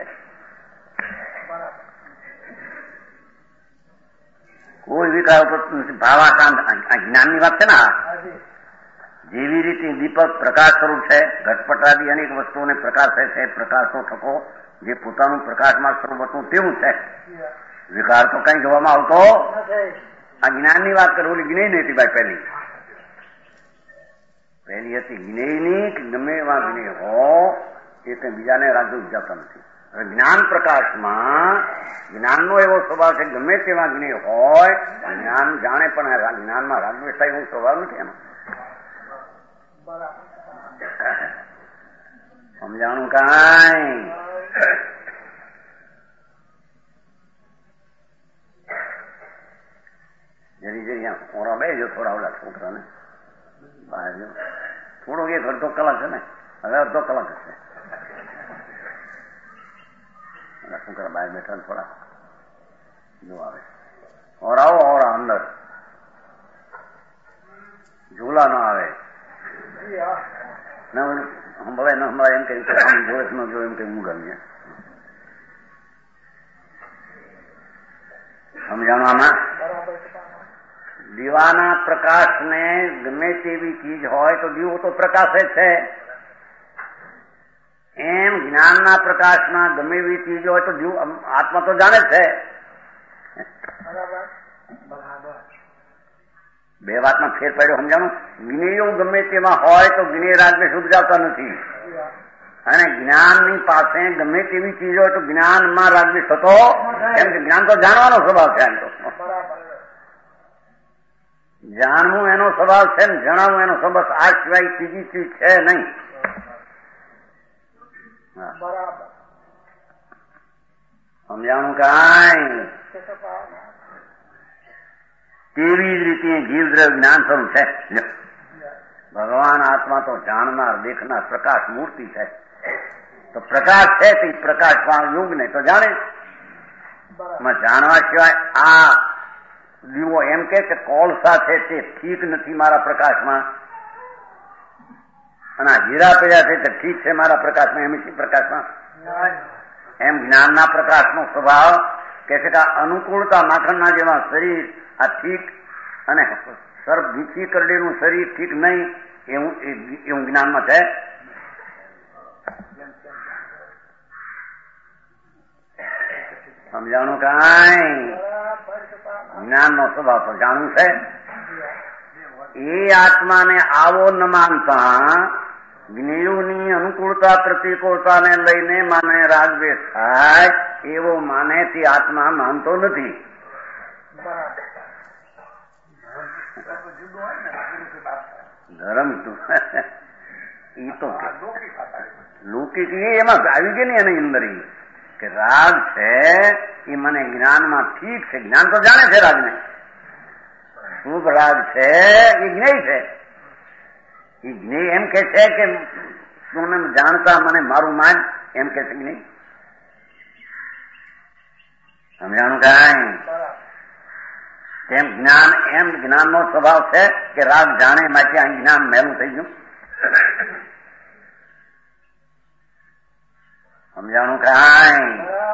કોઈ વિકાર ભાવાશાંત જ્ઞાનની વાત છે ને. જેવી રીતે દીપક પ્રકાશ સ્વરૂપ છે, ઘટપટાદી અનેક વસ્તુઓને પ્રકાશે છે, પ્રકાશનો થકો જે પોતાનું પ્રકાશમાં સ્વરૂપ હતું તેવું છે. વિકાર તો કઈ જોવામાં આવતો. આ જ્ઞાનની વાત કરું, ઓલી જ્ઞેય હતી ભાઈ. પહેલી પહેલી હતી જ્ઞેયની કે ગમે એવા જ્ઞેય હો એ કઈ બીજાને રાજ્ય ઉપજાતા નથી. જ્ઞાન પ્રકાશમાં જ્ઞાનનો એવો સ્વભાવ છે, ગમે તેવા જ્ઞેય હોય જ્ઞાન જાણે પણ જ્ઞાનમાં રાગદ્વેષ થાય એવો સ્વભાવ નથી એનો. સમજાણું કાંઈ? જરી જરી ઓરા બે જો થોડા ઓલા છોકરાને બહાર જો થોડોક એક અડધો કલાક છે ને, હવે અડધો કલાક હશે. છોકરા બહાર બેઠા થોડા જો આવે. ઓરાવો ઓરા અંદર ઝૂલા ના આવે સંભળાય ન સંભળાય એમ કઈ જોવે ન જોવે એમ કઈ હું ગમે. સમજાણું આમાં? દીવાના પ્રકાશને ગમે તેવી ચીજ હોય તો દીવો તો પ્રકાશે છે, એમ જ્ઞાનના પ્રકાશમાં ગમે એવી ચીજ હોય તો દીવ આત્મા તો જાણે જ છે. બે વાતમાં ફેર પડ્યો. સમજાણું? જ્ઞેયો ગમે તેમાં હોય તો જ્ઞેય રાગને ઉપજાવતા નથી, અને જ્ઞાનની પાસે ગમે તેવી ચીજ હોય તો જ્ઞાનમાં રાગદ્વેષ થતો, કેમ કે જ્ઞાન તો જાણવાનો સ્વભાવ છે. એમ તો જાણવું એનો સ્વભાવ છે ને જણાવવું એનો સ્વભાવ. આ સિવાય ત્રીજી ચીજ છે નહીં. સમજાણું કાંઈ? તેવી જ રીતે જીવદ્રવ્ય જ્ઞાન સ્વરૂપ છે. ભગવાન આત્મા તો જાણનાર, દેખનાર, પ્રકાશ મૂર્તિ છે. તો પ્રકાશ છે તે પ્રકાશ યોગ ને તો જાણે. જાણવા સિવાય આ દીવો એમ કે કોલસા છે તે ઠીક નથી મારા પ્રકાશમાં, અને આ હીરા પડ્યા છે તે ઠીક છે મારા પ્રકાશમાં, એમ પ્રકાશમાં. એમ જ્ઞાનના પ્રકાશનો સ્વભાવ કે છે કે અનુકૂળતા માખણના જેવા શરીર આ ઠીક અને સર્પ ભીખી કરડેલું શરીર ઠીક નહીં એવું એવું જ્ઞાનમાં છે. સમજાણું કાંઈ? જ્ઞાનનો સ્વભાવ તો જાણવું છે. એ આત્માને આવો ન માનતા જ્ઞેયોની અનુકૂળતા પ્રતિકૂળતાને લઈને માને રાગદ્વેષ થાય એવો માને તે આત્મા માનતો નથી. ધર્મ ઈ તો લૌકિક એમાં આવી ગઈ ને એની અંદર કે રાગ છે એ મને જ્ઞાનમાં ઠીક છે, જ્ઞાન તો જાણે છે રાગને, શુભ રાગ છે એ જ્ઞેય છે. એ જ્ઞેય એમ કે છે કે તું જાણતા મને મારું માન એમ કે છે કે નહીં? સમજાણું કાંઈ? તેમ જ્ઞાન એમ જ્ઞાનનો સ્વભાવ છે કે રાગ જાણે માટે આ જ્ઞાન મેલું થઈ ગયું. સમજાણું કાંઈ?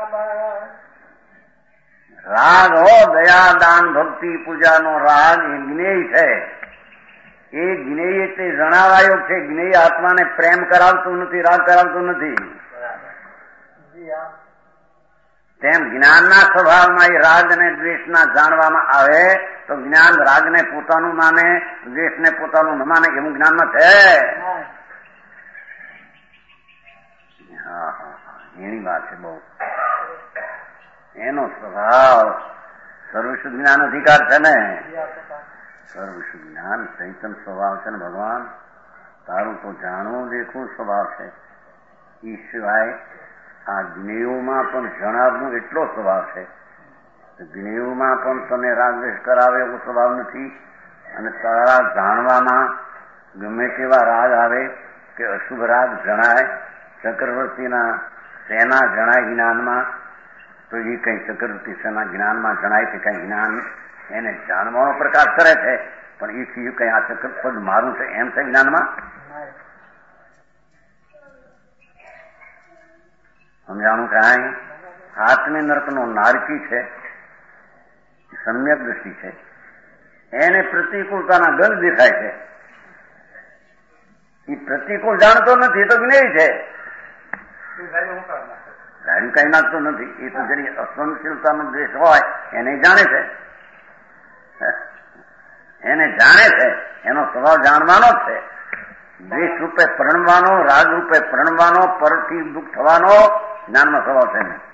રાગ હો દયા દાન ભક્તિ પૂજાનો રાગ એ જ્ઞેય છે. એ જ્ઞેય એટલે જણાવાયો છે. જ્ઞેય આત્માને પ્રેમ કરાવતું નથી, રાગ કરાવતું નથી. તેમ જ્ઞાનના સ્વભાવમાં એ રાગ અને દ્વેષના જાણવામાં આવે તો જ્ઞાન રાગને પોતાનું માને, દ્વેષને પોતાનું ન માને એવું જ્ઞાનમાં છે. હા હા એની વાત છે બહુ. એનો સ્વભાવ સર્વશુદ્ધ જ્ઞાન અધિકાર છે ને, સર્વશુદ્ધ જ્ઞાન ચૈતન સ્વભાવ છે ને. ભગવાન તારું તો જાણવું દેખવું સ્વભાવ છે. એ સિવાય આ જ્ઞેયોમાં પણ જણાવવું એટલો સ્વભાવ છે. જ્ઞેયોમાં પણ તને રાગદ્વેષ કરાવે એવો સ્વભાવ નથી. અને તારા જાણવામાં ગમે તેવા રાગ આવે કે અશુભ રાગ જણાય, ચક્રવર્તીના સેના જણાય જ્ઞાનમાં, તો એ કઈ ચક્રવર્તી સેના જ્ઞાનમાં જણાય કે કઈ જ્ઞાન એને જાણવાનો પ્રકાશ કરે છે, પણ એ થયું કઈ આ ચક્ર પદ મારું છે એમ છે જ્ઞાનમાં. સમજાણું કાંઈ? હાથની નર્કનો નારકી છે, સમ્યક દ્રષ્ટિ છે, એને પ્રતિકૂળતાના ગંધ દેખાય છે. એ પ્રતિકૂળ જાણતો નથી તો જ્ઞેય છે. ગાડી કઈ નાખતો નથી. એ તો જેની અસહનશીલતાનો દ્વેષ હોય એને જાણે છે, એને જાણે છે. એનો સ્વભાવ જાણવાનો જ છે. દ્વેષ રૂપે પરણવાનો, રાગ રૂપે પરણવાનો, પરથી દુઃખ થવાનો જ્ઞાનનો સ્વભાવ છે ને.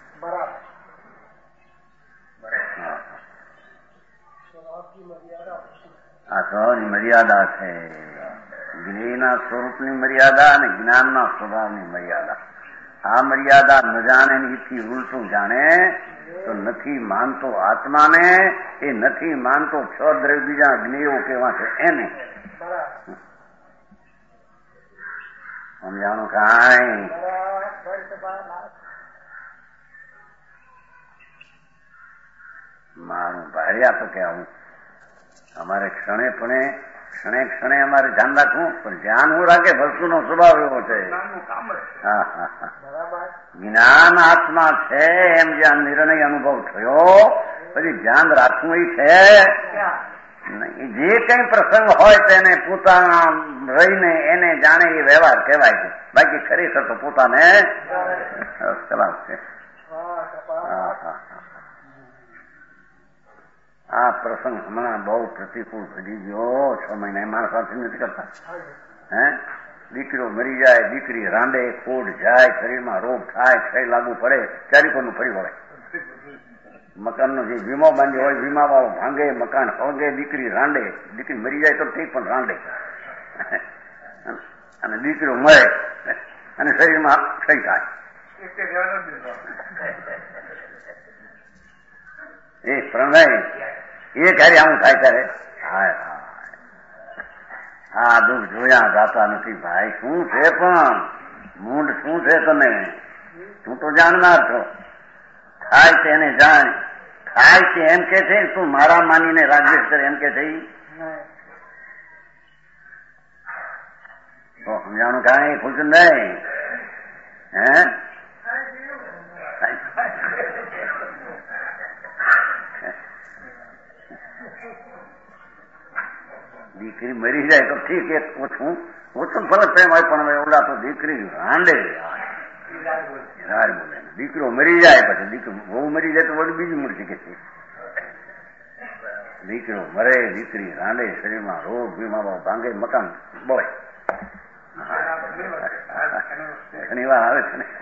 આ સ્વભાવની મર્યાદા છે. જ્ઞેયના સ્વરૂપની મર્યાદા અને જ્ઞાનના સ્વભાવની મર્યાદા. આ મર્યાદા ન જાણે એથી ઉલટું જાણે તો નથી માનતો આત્માને, એ નથી માનતો છ દ્રવ્ય બીજા જ્ઞેયો કેવા છે એને. સમજાણું કાંઈ? મારું ભાર્યા તો કે આવું અમારે ક્ષણે પણ ક્ષણે ક્ષણે અમારે ધ્યાન રાખવું, પણ ધ્યાન હું રાખે વસ્તુનો સ્વભાવ એવો છે. હા હા હા જ્ઞાન આત્મા છે એમ જ્યાં નિર્ણય અનુભવ થયો પછી ધ્યાન રાખવું એ છે. જે કઈ પ્રસંગ હોય તેને પોતાના રહીને એને જાણે એ વ્યવહાર કહેવાય છે. બાકી ખરેખર તો પોતાને કલાક છે. આ પ્રસંગ હમણાં બહુ પ્રતિકૂળ ઘડી ગયો. છ મહિના માણસ સાથે નથી કરતા. હે દીકરીઓ મરી જાય, દીકરી રાંડે, ખોડ જાય, શરીરમાં રોગ થાય, ક્ષય લાગુ પડે, ચારીકોનું ફરી વળે. મકાનનો જે વીમો બાંધ્યો હોય વીમા વાળો ભાંગે, મકાન હળગે, દીકરી રાંડે. દીકરી મરી જાય તો ઠીક પણ રાંડે. અને દીકરીઓ મળે અને શરીરમાં ક્ષય થાય. એ પ્રણય એ ક્યારે આવું થાય ત્યારે હાય હાય આ દુઃખ જોયા જાતા નથી ભાઈ. શું છે પણ મૂંડ શું છે તને? તું તો જાણનાર છો. થાય છે એને જાણ. થાય છે એમ કે છે તું મારા માનીને રાગદ્વેષ કરે એમ કે છે. તો સમજાણું કાંઈ ખુલતું નહીં. હે દીકરી મરી જાય તો ઠીક, એક ઓછું ઓછું ફરક પ્રેમ હોય, પણ હવે ઓલા તો દીકરી રાંડે યાર બોલે. દીકરો મરી જાય પછી દીકરો બહુ મરી જાય તો વળી બીજી મૂર્તિ કે છે. દીકરો મરે, દીકરી રાંડે, શરીરમાં રોગ, વીમા ભાંગે, મકાન બોલે. શનિવાર આવે છે ને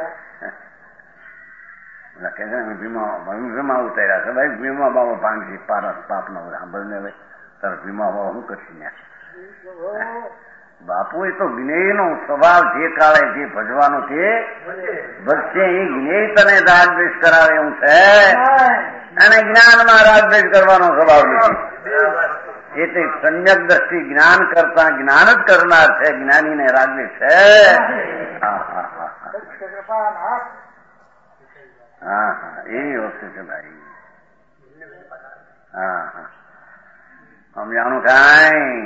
કે છે ભીમા ભીમા ઉતાર્યા છે ભાઈ ભીમા બાબા ભાંગી પારસ પાપના સાંભળને હવે તાર ભીમા બાબા શું કરશે બાપુ એ તો જ્ઞેય નો સ્વભાવ જે કાળે જે ભજવાનો તે ભજશે એ જ્ઞેય તને રાગદ્વેષ કરાવે એવું છે અને જ્ઞાનમાં રાગદ્વેષ કરવાનો સ્વભાવ નથી એટલે સમ્યક દ્રષ્ટિ જ્ઞાન કરતા જ્ઞાન જ કરનાર છે જ્ઞાનીને રાગદ્વેષ છે હા હા હા હા હા એવી વસ્તુ છે ભાઈ હા હા સમજાણું કાંઈ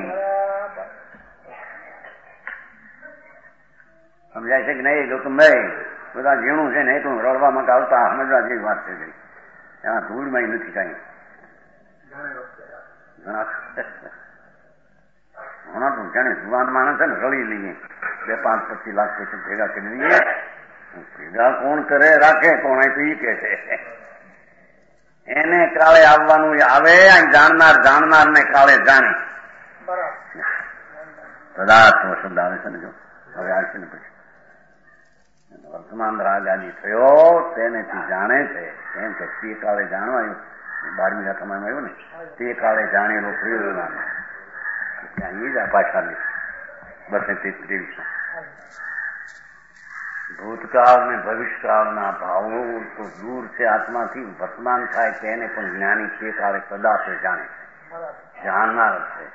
સમજાય છે કે નહીં જો તું ભાઈ બધા ઝીણું છે ને એટલું રડવામાં આવતા સમજવા જેવી વાત છે ભાઈ એમાં ધૂળમાં નથી કાંઈ ઘણા તો જાણે જુવાન માણસ છે ને રળી લઈએ બે પાંચ પચીસ લાખ પૈસા ભેગા કરી લઈએ ભેગા કોણ કરે રાખે કોણ તો એ કે છે એને કાળે આવવાનું આવે જાણનાર જાણનાર ને કાળે જાણે પદાર્થ શબ્દ આવે છે ને જો હવે આવશે ને પછી વર્તમાન રાગ આદિ થયો તેને જાણે છે એમ કે તે કાળે જાણવાયું બારમી સમયમાં આવ્યું ને તે કાળે જાણેલો પ્રયોગ ત્યાં જ આ પાછળની બસે ત્રેવીસ ભૂતકાળ ને ભવિષ્યકાળના ભાવો તો દૂર છે આત્માથી વર્તમાન થાય તેને પણ જ્ઞાની તે કાળે પદાર્થ જાણે છે જાણનાર છે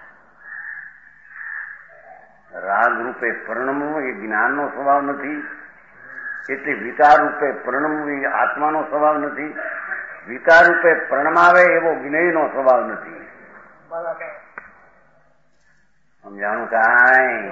રાગ રૂપે પરિણમવું એ જ્ઞાનનો સ્વભાવ નથી એટલે વિકાર રૂપે પરિણમવું એ આત્માનો સ્વભાવ નથી વિકાર રૂપે પરિણમાવે એવો જ્ઞેયનો સ્વભાવ નથી સમજાણું કાંઈ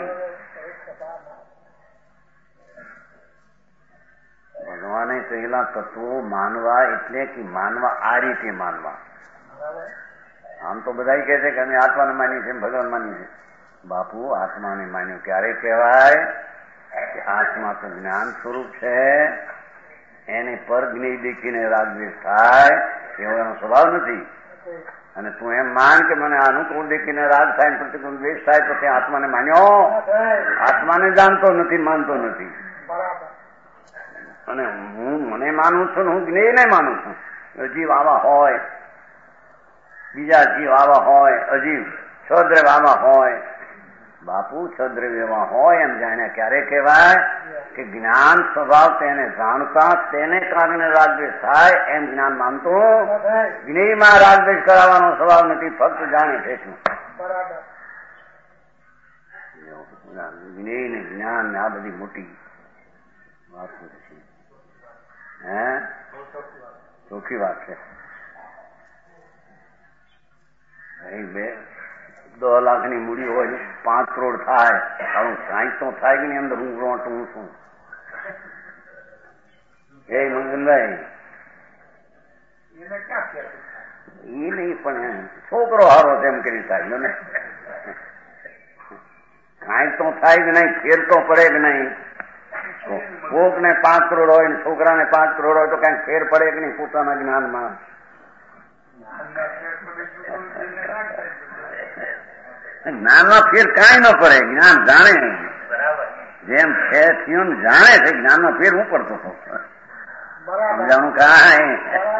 ભગવાને કહેલા તત્વો માનવા એટલે કે માનવા આ રીતે માનવા આમ તો બધા કહે છે કે અમે આત્માને માનીએ છીએ ભગવાન માનીએ છીએ બાપુ આત્માને માન્યું ક્યારે કહેવાય કે આત્મા તો જ્ઞાન સ્વરૂપ છે એને પર જ્ઞેય દેખીને રાગદ્વેષ થાય એવો એનો સ્વભાવ નથી અને તું એમ માન કે મને અનુકૂળ દેખીને રાગ થાય પ્રતિકૂળ દ્વેષ થાય તો ત્યાં આત્માને માન્યો આત્માને જાણતો નથી માનતો નથી અને હું મને માનું છું હું જ્ઞેયને માનું છું અજીવ આવા હોય બીજા જીવ આવા હોય અજીવ છદ્રવ આવા હોય બાપુ છદ્રવ એવા હોય એમ જાણે ક્યારે કહેવાય કે જ્ઞાન સ્વભાવ તેને જાણતા તેને કારણે રાગદ્વેષ થાય એમ જ્ઞાન માનતો જ્ઞેયમાં રાગદ્વેષ કરાવવાનો સ્વભાવ નથી ફક્ત જાણે છે જ્ઞેય ને જ્ઞાન ને આ બધી મોટી વાત છે હે ચોખ્ખી વાત છે બે દસ લાખ ની મૂડી હોય પાંચ કરોડ થાય આવું સાઈઠ તો થાય કે ની અંદર હું રોટું હું છું એ મંગનભાઈ એ નહીં પણ છોકરો હારો તેમ કરી થાય ને કાંઈ તો થાય કે નહીં ફેર તો પડે કે નહીં કોક ને પાંચ કરોડ હોય ને છોકરાને પાંચ કરોડ હોય તો કઈ ફેર પડે કે નહીં પોતાના જ્ઞાનમાં જ્ઞાનમાં ફેર કાંઈ ન પડે જ્ઞાન જાણે જેમ ફેર થયું ને જાણે છે જ્ઞાનમાં ફેર હું પડતો હતો સમજાણું કાંઈ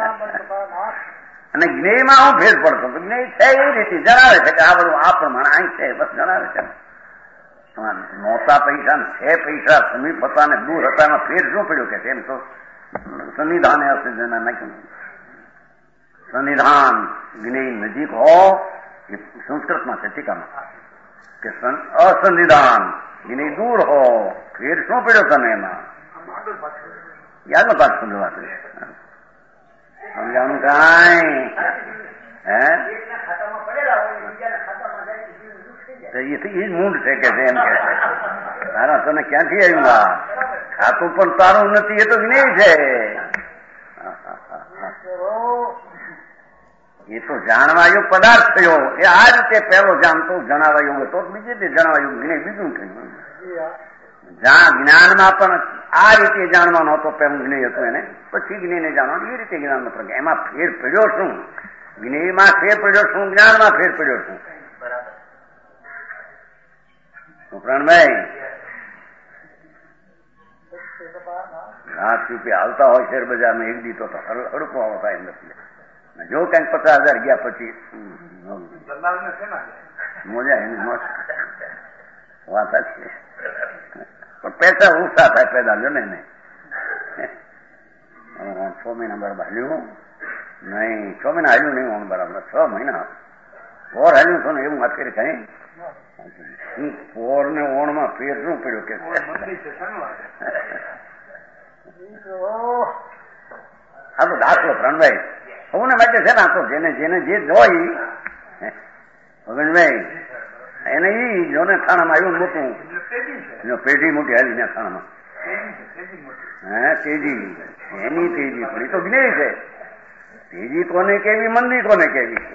અને જ્ઞેયમાં હું ફેર પડતો હતો જ્ઞેય છે એવી રીતે જણાવે છે કે આ બધું આ પ્રમાણે અહીં છે બસ જણાવે છે નહોતા પૈસા ને છે પૈસા સમીપ હતા ને દૂર હતા એમાં ફેર શું પડ્યું કે એમ તો સન્નિધાને હશે જેના નાખ્યું સન્નિધાન જ્ઞેય નજીક હો એ સંસ્કૃતમાં છે ટીકામાં કે અસંધિધાન એની દૂર હો ફેર શું પડ્યો તને એમાં યાદ પાછ સમજવા સમજાણું કાંઈ હે એ જ મૂંડ છે કે એમ કે તારા તને ક્યાંથી આવ્યું આ ખાતું પણ તારું નથી એ તો જ્ઞેય છે એ તો જાણવાયો પદાર્થ થયો એ આ રીતે પહેલો જાણતો જણાવાયો હતો બીજી રીતે જણાવાયું જ્ઞેય બીજું થયું જ્ઞાનમાં પણ આ રીતે જાણવાનો હતો પહેલું જ્ઞેય હતું એને પછી જ્ઞેયને જાણવાનું એ રીતે જ્ઞાનનો પ્રકાર એમાં ફેર પડ્યો શું જ્ઞેયમાં ફેર પડ્યો શું જ્ઞાનમાં ફેર પડ્યો શું પ્રાણભાઈ લાખ રૂપિયા હાલતા હોય શેર બજારમાં એક દી તો હડકો થાય નથી. જો કઈક પચાસ હજાર ગયા પછી મોજા એની મસ્ત વાત છે. પણ પૈસા ઓછા થાય પેદા લ્યો ને છ મહિના બરાબર હાલ્યું નહીં, છ મહિના હાલ્યું નહીં હું બરાબર, છ મહિના ઓર હાલ્યું છો ને એવું વાત કરી કઈ પોર ને ઓણમાં ફેર શું પડ્યો કે આ તો દાખલો પ્રાણભાઈ સૌને માટે છે ને. આ તો જેને જેને જે જોઈ ભગનભાઈ એને ઈ જોને થાણામાં આવ્યું મોટું પેઢી મોટી હાલી ને થાણામાં હા તેજી એની તેજી પણ એ તો જ્ઞેય છે. તેજી કોને કેવી મંદી કોને કેવી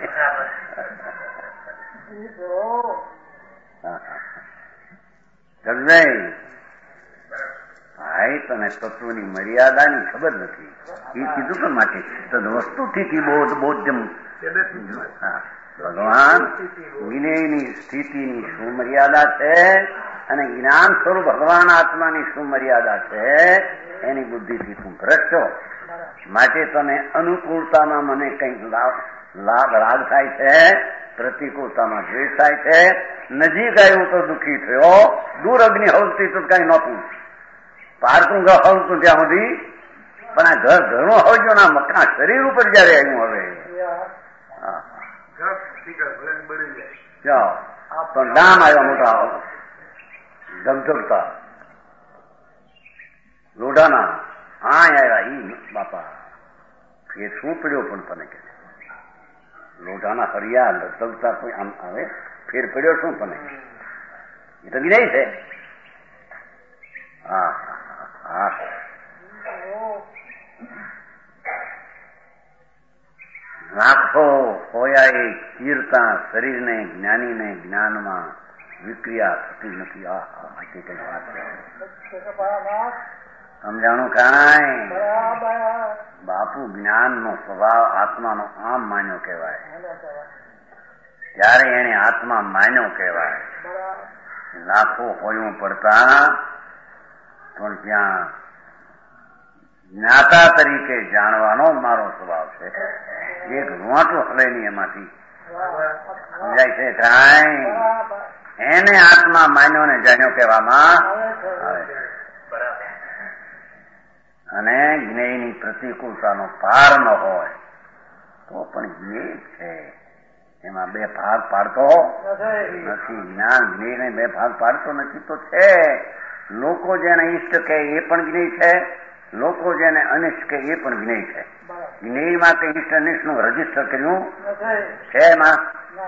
ભાઈ તને તત્વની મર્યાદાની ખબર નથી એ કીધું પણ માટે વસ્તુથી બોધ બોધ્યમ ભગવાન વિનયની સ્થિતિની શું મર્યાદા છે અને જ્ઞાન સ્વરૂપ ભગવાન આત્માની શું મર્યાદા છે એની બુદ્ધિથી તું ભ્રષ્ટ છો. માટે તને અનુકૂળતામાં મને કંઈક લાભ રાગ થાય છે, પ્રતિકૂળતામાં દ્વેષ થાય છે. નજીક આવ્યું તો દુઃખી થયો, દૂર અગ્નિ હવતી તો કઈ નહોતું, પારતું હવતું ત્યાં સુધી. પણ આ ઘર ઘણું હવજો ના મકા શરીર ઉપર જયારે આવ્યું હવે તો ડામ આવ્યા મોટા ધગધગતા લોઢાના હા આવ્યા ઈ બાપા ફેર શું પડ્યો પણ તને કે લોઢાના હરિયા ધગધગતા કોઈ આમ આવે ફેર પડ્યો શું તને એ તો વિનય છે. હા હા લાખો હોયા એ ચીરતા શરીરને જ્ઞાનીને જ્ઞાનમાં વિક્રિયા થતી નથી. આ કઈ વાત સમજાણું કાંઈ બાપુ જ્ઞાનનો સ્વભાવ આત્માનો આમ માન્યો કહેવાય. ત્યારે એને આત્મા માન્યો કહેવાય. લાખો હોયું પડતા પણ ત્યાં જ્ઞાતા તરીકે જાણવાનો મારો સ્વભાવ છે. એક રોટો હલે નહીં એમાંથી સમજાય છે કાંઈ એને આત્મા માન્યો ને જાણ્યો કહેવામાં આવે. અને જ્ઞેયની પ્રતિકૂળતાનો પાર ન હોય તો પણ જ્ઞેય છે એમાં બે ભાગ પાડતો નથી. જ્ઞાન જ્ઞેયને બે ભાગ પાડતો નથી તો છે. લોકો જેને ઈષ્ટ કહે એ પણ જ્ઞેય છે, લોકો જેને અનિષ્ટ કહે એ પણ જ્ઞેય છે. જ્ઞેયમાં કે ઈષ્ટ અનિષ્ટ નું રજીસ્ટર કર્યું છે એમાં.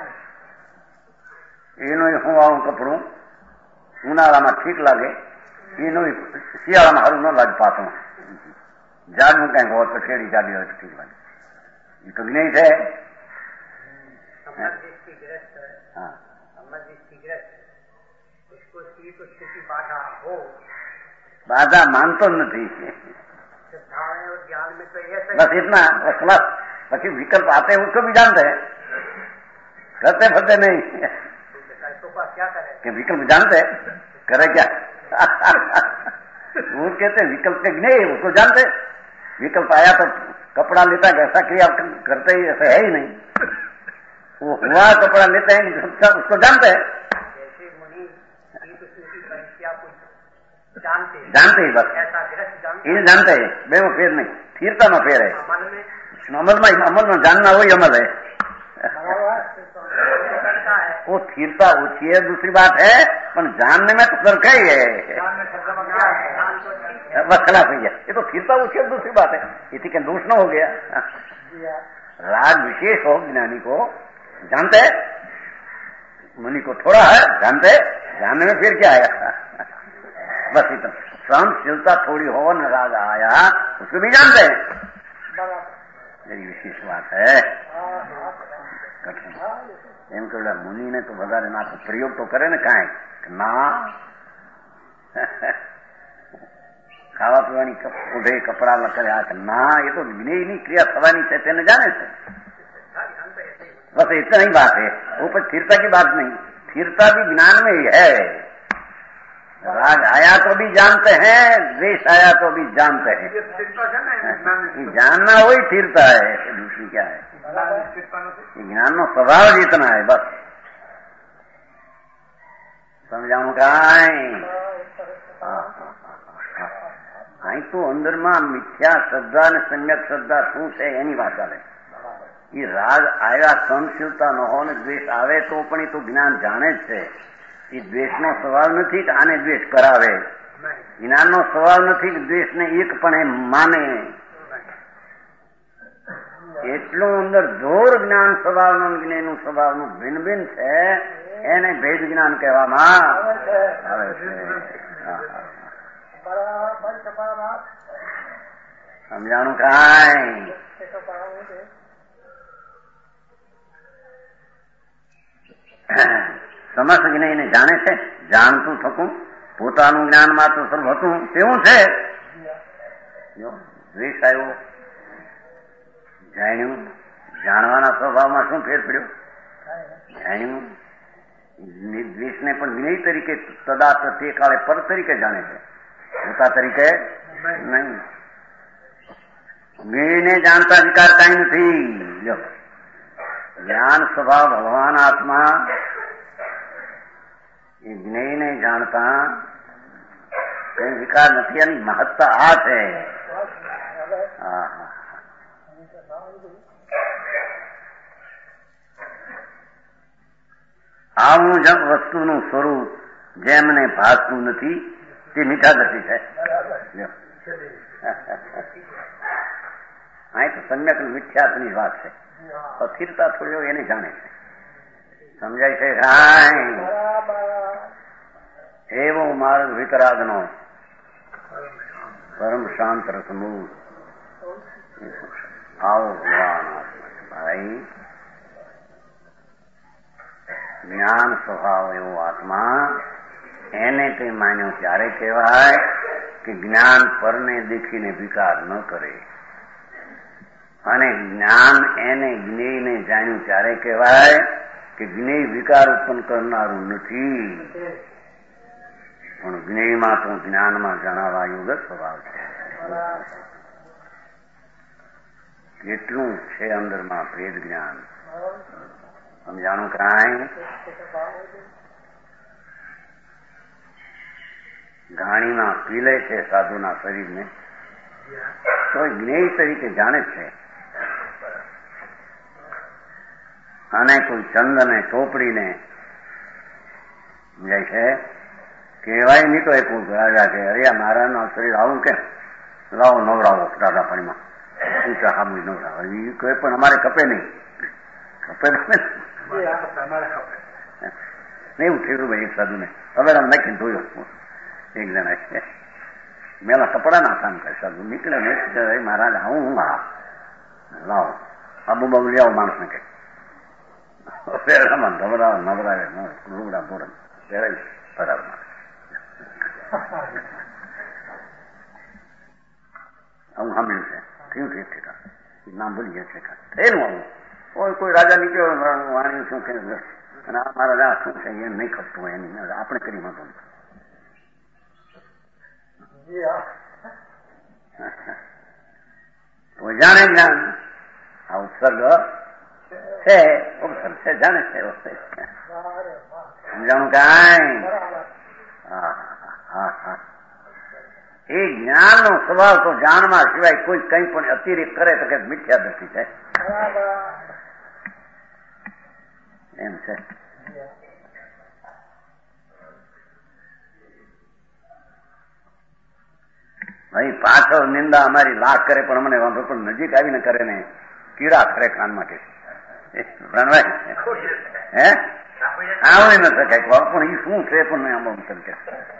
એનું હું આવું કપડું ઉનાળામાં ઠીક લાગે, એનું શિયાળામાં સારું ન લાગે. પાછું જાડનું કઈક હોત તો શેડી જાડી હોય તો ઠીક લાગે. એ તો જ્ઞેય છે. हाँ बाधा मानतो नहीं बस इतना बस પછી विकल्प आते हैं उसको भी जानते हैं, करते फरते नहीं कि विकल्प जानते हैं करे क्या वो कहते हैं विकल्प के नहीं उसको जानते. विकल्प आया तो कपड़ा लेता है ऐसा क्रिया करते ही ऐसा है ही नहीं. वो हुआ कपड़ा लेते हैं उसको जानते हैं जानते ही बस ये जानते हैं बे वो फेर नहीं स्थिरता में फेर है. अमल में अमल में जानना वही अमल है. वो स्थिरता ऊंची है दूसरी बात है पर जानने में तो फर्क ही है. बस खलास हो गया. ये तो स्थिरता ऊंची है दूसरी बात है. इसी का दोष न हो गया. राग विशेष हो ज्ञानी को जानते हैं, मुनि को थोड़ा है जानते, जानने में फिर क्या आया. बस इतना सहनशीलता थोड़ी हो न राग आया उसको भी जानते हैं. यही विशेष बात है. एम के मुनि ने तो बता देना प्रयोग तो करे न कांई ना खावा पीवानी उधे कपड़ा न करे ना ये तो विनयनी क्रिया थवानी છે તેને જાણે છે. बस इतना ही बात है. ऊपर स्थिरता की बात नहीं. स्थिरता भी ज्ञान में ही है. राग आया तो भी जानते हैं, द्वेष आया तो भी जानते हैं। जानना वही स्थिरता है, दूसरी क्या है। ज्ञान नो स्वभाव जितना है बस समझाऊं કાંઈ અહીં તો અંદરમાં મિથ્યા શ્રદ્ધા અને સમ્યક શ્રદ્ધા શું છે એની વાત ચાલે. એ રાગ આવ્યા સહનશીલતા ન હોય ને દ્વેષ આવે તો પણ એ તો જ્ઞાન જાણે જ છે. એ દ્વેષનો સ્વભાવ નથી કે આને દ્વેષ કરાવે. જ્ઞાનનો સ્વભાવ નથી કે દ્વેષને એક પણ માને. એટલું અંદર જોર જ્ઞાન સ્વભાવનું જ્ઞાનનું સ્વભાવનું ભિન્ન ભિન્ન છે. એને ભેદ જ્ઞાન કહેવામાં આવે છે. સમજાણું કાંઈ? સમસ્ત જ્ઞાનને જાણે છે. જાણતું થતું પોતાનું જ્ઞાન માત્ર સર્વ હતું તેવું છે. દ્વેષ આવ્યો, જાણ્યું. જાણવાના સ્વભાવમાં શું ફેર પડ્યો? જાણ્યું. દ્વેષને પણ વિનય તરીકે સદા તે કાળે પર તરીકે જાણે છે, પોતા તરીકે નહીં. જ્ઞેયને જાણતા વિકાર કઈ નથી. જ્ઞાન સ્વભાવ ભગવાન આત્મા એ જ્ઞેયને જાણતા કઈ વિકાર નથી. એની મહત્તા આ છે. હા હા આવું જ વસ્તુનું સ્વરૂપ જેમને ભાસતું નથી તે મીઠા દર્શી છે. અહીં તો સમ્યક મિથ્યાત્વની વાત છે. અસ્થિરતા થોડી એને જાણે છે. સમજાય છે? કાંઈ એવો માર્ગ વિતરાગનો પરમ શાંત રસમૂળ આવો ભગવાન ભાઈ. જ્ઞાન સ્વભાવ એવો આત્મા એને તે માન્યો ત્યારે કહેવાય કે જ્ઞાન પરને દેખીને વિકાર ન કરે. અને જ્ઞાન એને જ્ઞેયને જાણ્યું ત્યારે કહેવાય કે જ્ઞેય વિકાર ઉત્પન્ન કરનારું નથી, પણ જ્ઞેયમાં તો જ્ઞાનમાં જણાવવા યોગ્ય સ્વભાવ છે. કેટલું છે અંદરમાં ભેદ જ્ઞાન. સમજાણું કાંઈ? ઘાણીમાં પીલે છે સાધુના શરીરને તો જ્ઞેય તરીકે જાણે છે. અને કોઈ ચંદને ચોપડીને જાય છે કહેવાય નહીં તો એક રાજા કે અરે મારાનું શરીર આવું કે લાવો નવરાવો દાદા પાણીમાં ઊંચા સામું નવરાવો. એ કોઈ પણ અમારે કપે નહીં. કપે એવું થયું ભાઈ એક સાધુને હવે આમ નાખીને ધોયો. એક જણા છે મેલા કપડા ના કામ કરે. સાધુ નીકળે ને મહારાજ આવું હું હા લાવો આબુ બાબુ લેવો માણસને કઈ પેરામાં ધબરાવે નવરાવે રૂગડા ધોરણ પહેરાવી ફરારમાં આવું સાંભળ્યું છે. થયું છે ઠેકા નામ ભૂલી ગયા છે. થયેલું આવું કોઈ કોઈ રાજા નીકળ્યો વાણી શું કે અને આ મારા આ શું છે એમ નહીં ખપતું હોય એની આપણે કરી નતું. તો જાણે જ્ઞાન આ ઉત્સર્ગ છે, ઉપસર્ગ છે, જાણે છે. સમજાણું કાંઈ? હા હા હા એ જ્ઞાનનો સ્વભાવ તો જાણવા સિવાય કોઈ કંઈ પણ અતિરેક કરે તો કે મિથ્યા દ્રષ્ટિ છે એમ છે. ભાઈ પાછળ નિંદા અમારી લાખ કરે પણ અમને વાંધો પણ નજીક આવીને કરે ને કીડા ખરે કાન માટે હે આવડી ન શકાય પણ એ શું છે પણ નહીં આમ કે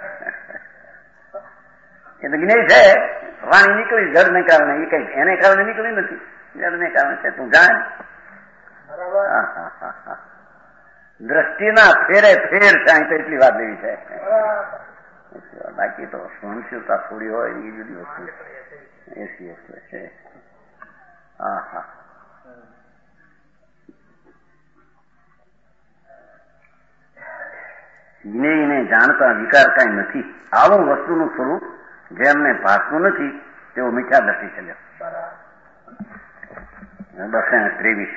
એ તો જ્ઞેય છે. વાણી નીકળી જળને કારણે એ કઈ એને કારણે નીકળી નથી, જળને કારણે છે. તું જાણ દ્રષ્ટિના ફેરે ફેર છે. તો એટલી વાત એવી છે. બાકી તો સહનશીલતા થોડી હોય એ જુદી વસ્તુ એસી વસ્તુ છે. હા હા જ્ઞેયને જાણતા વિકાર કાંઈ નથી. આવું વસ્તુનું સ્વરૂપ જેમને ભાસતું નથી તેઓ મીઠા દ્રષ્ટિ ચાલ્યા. બસો ત્રેવીસ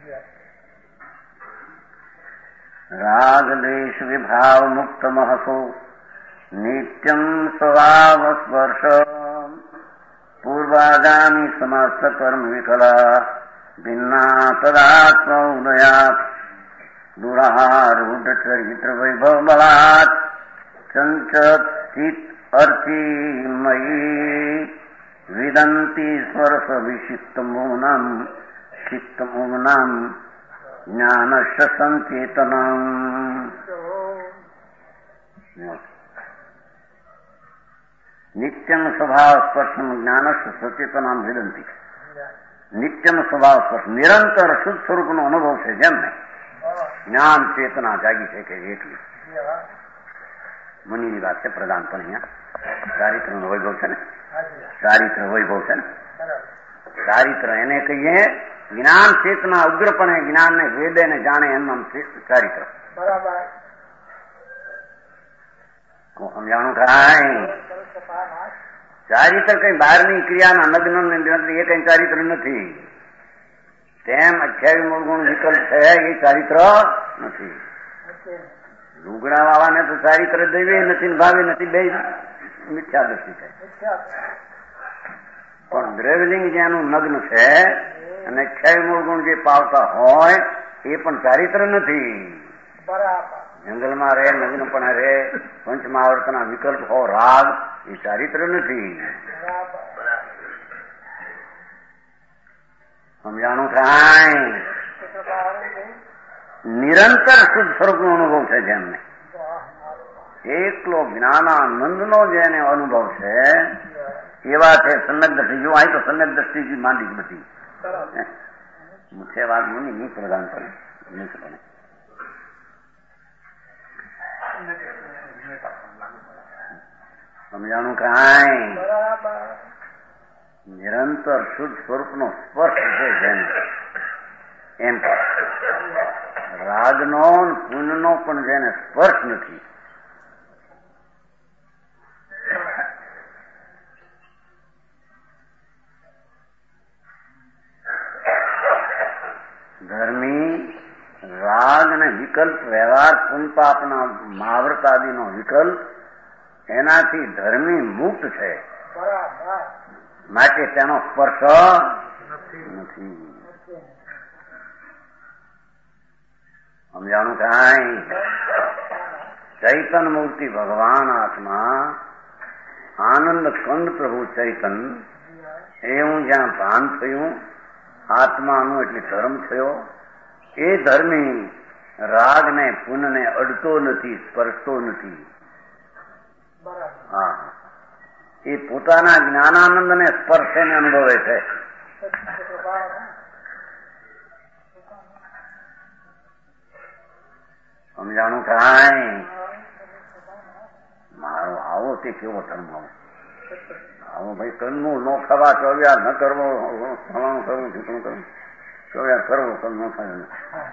રાગ દેશ વિભાવ મુક્ત મહસો નિત્યમ સ્વભાવ સ્પર્શ પૂર્વાગામી સમસ્ત કર્મ વિકલા ભિન્ના તદાત્મ ઉદયાત દુરારૂઢ ચરિત્ર વૈભવ બલાત ચંચિત અર્થિમયી વિદંતી સ્વરસ વિશિષ્ટ મૂનમ ચિત્ત મૂનમ જ્ઞાનશ સંચેતનમ. નિત્યમ સ્વભાવ સ્પર્શમ જ્ઞાનશ સચેતનમ વિદંતી. નિત્યમ સ્વભાવ સ્પર્શ નિરંતર શુદ્ધ સ્વરૂપનો અનુભવ છે જેમને જ્ઞાન ચેતના જાગી છે કે એટલી મુનિની વાત છે. પ્રધાન પણ અહીંયા ચારિત્ર નો વૈભવ છે ને, ચારિત્ર વૈભવ છે ને, ચારિત્ર એને કહીએ જ્ઞાન ચેતના ઉગ્રપણે જ્ઞાનને વેદે ને જાણે એમ નામ ચારિત્ર. બરાબર સમજાણું કાંઈ ચારિત્ર કઈ બહારની ક્રિયાના લગ્ન એ કઈ ચારિત્ર નથી. તેમ અઠ્યાવીસ મૂળ ગુણ વિકલ્પ છે એ ચારિત્ર નથી. લુગડા વાળાને તો ચારિત્ર દૈવી નથી ભાવે નથી, બે મિથ્યા દ્રષ્ટિ છે. પણ દ્રવ્યલિંગ જેનું નગ્ન છે અને અઠ્યાવીસ મૂળ ગુણ જે પાવતા હોય એ પણ ચારિત્ર નથી. જંગલમાં રહે, નગ્ન પણ રહે, પંચમહાવર્તના વિકલ્પ હો રાગ એ ચારિત્ર નથી. સમજાણું કાંઈ નિરંતર શુદ્ધ સ્વરૂપનો અનુભવ છે જેમને એકલો જ્ઞાનાનંદનો જેને અનુભવ છે એવા છે સમ્યક દ્રષ્ટિ. જો અહીં તો સમ્યક દ્રષ્ટિથી માંડી બધી મુખ્ય વાત મુનિ ની પ્રદાન કરે. સમજાણું કાંઈ નિરંતર શુદ્ધ સ્વરૂપનો સ્પર્શ છે જેને એમ રાગનો પુણ્યનો પણ જેને સ્પર્શ નથી. ધર્મી રાગ અને વિકલ્પ વ્યવહાર પુનપાપના મહાવ્રત આદિનો વિકલ્પ એનાથી ધર્મી મુક્ત છે માટે તેનો સ્પર્શ નથી. સમજાણું કાંઈ ચૈતન મૂર્તિ ભગવાન આત્મા આનંદ કંદ પ્રભુ ચૈતન એવું જ્યાં ભાન થયું આત્માનું એટલે ધર્મ થયો એ ધર્મી રાગને પુનને અડતો નથી, સ્પર્શતો નથી. હા એ પોતાના જ્ઞાનાનંદને સ્પર્શેને અનુભવે છે. સમજાણું કાંઈ મારો આવો તે કેવો ધર્મ આવો આવો ભાઈ કંદનું ન ખાવા ચોવ્યા ન કરવો, ફલાણું કરવું ઠીકણું કરવું, ચોવ્યા કરવો કદ ન થાય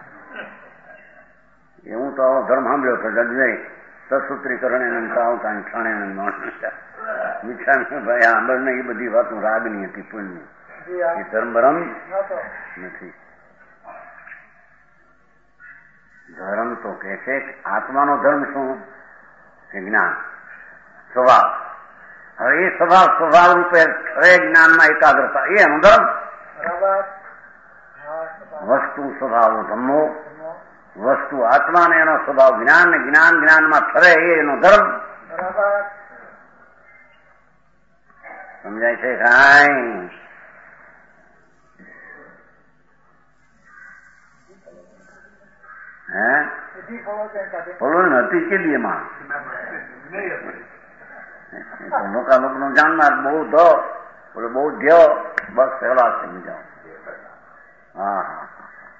એવું તો આવો ધર્મ સાંભળ્યો તો જજે તત્સૂત્રીકરણે આવ કાંઈ ઠાણે મીઠા ભાઈ આંબળ ને એ બધી વાતો રાગની હતી, પુણ્ય. એ ધર્મ ભરમ નથી. ધર્મ તો કે છે આત્માનો ધર્મ શું છે? જ્ઞાન સ્વભાવ. હવે એ સ્વભાવ સ્વભાવ રૂપે હરે જ્ઞાનમાં એકાગ્રતા એ એનો ધર્મ. વસ્તુ સ્વભાવો ધર્મો, વસ્તુ આત્માને એનો સ્વભાવ જ્ઞાન ને જ્ઞાન જ્ઞાનમાં ફરે એ એનો ધર્મ. સમજાય છે કાંઈ? હે બોલો નથી કેદી એમાં લોકા લોકો નું જાણનાર બહુ ધો બોલે બહુ ધ્યો બસ સહેલા થઈ જાઓ. હા હા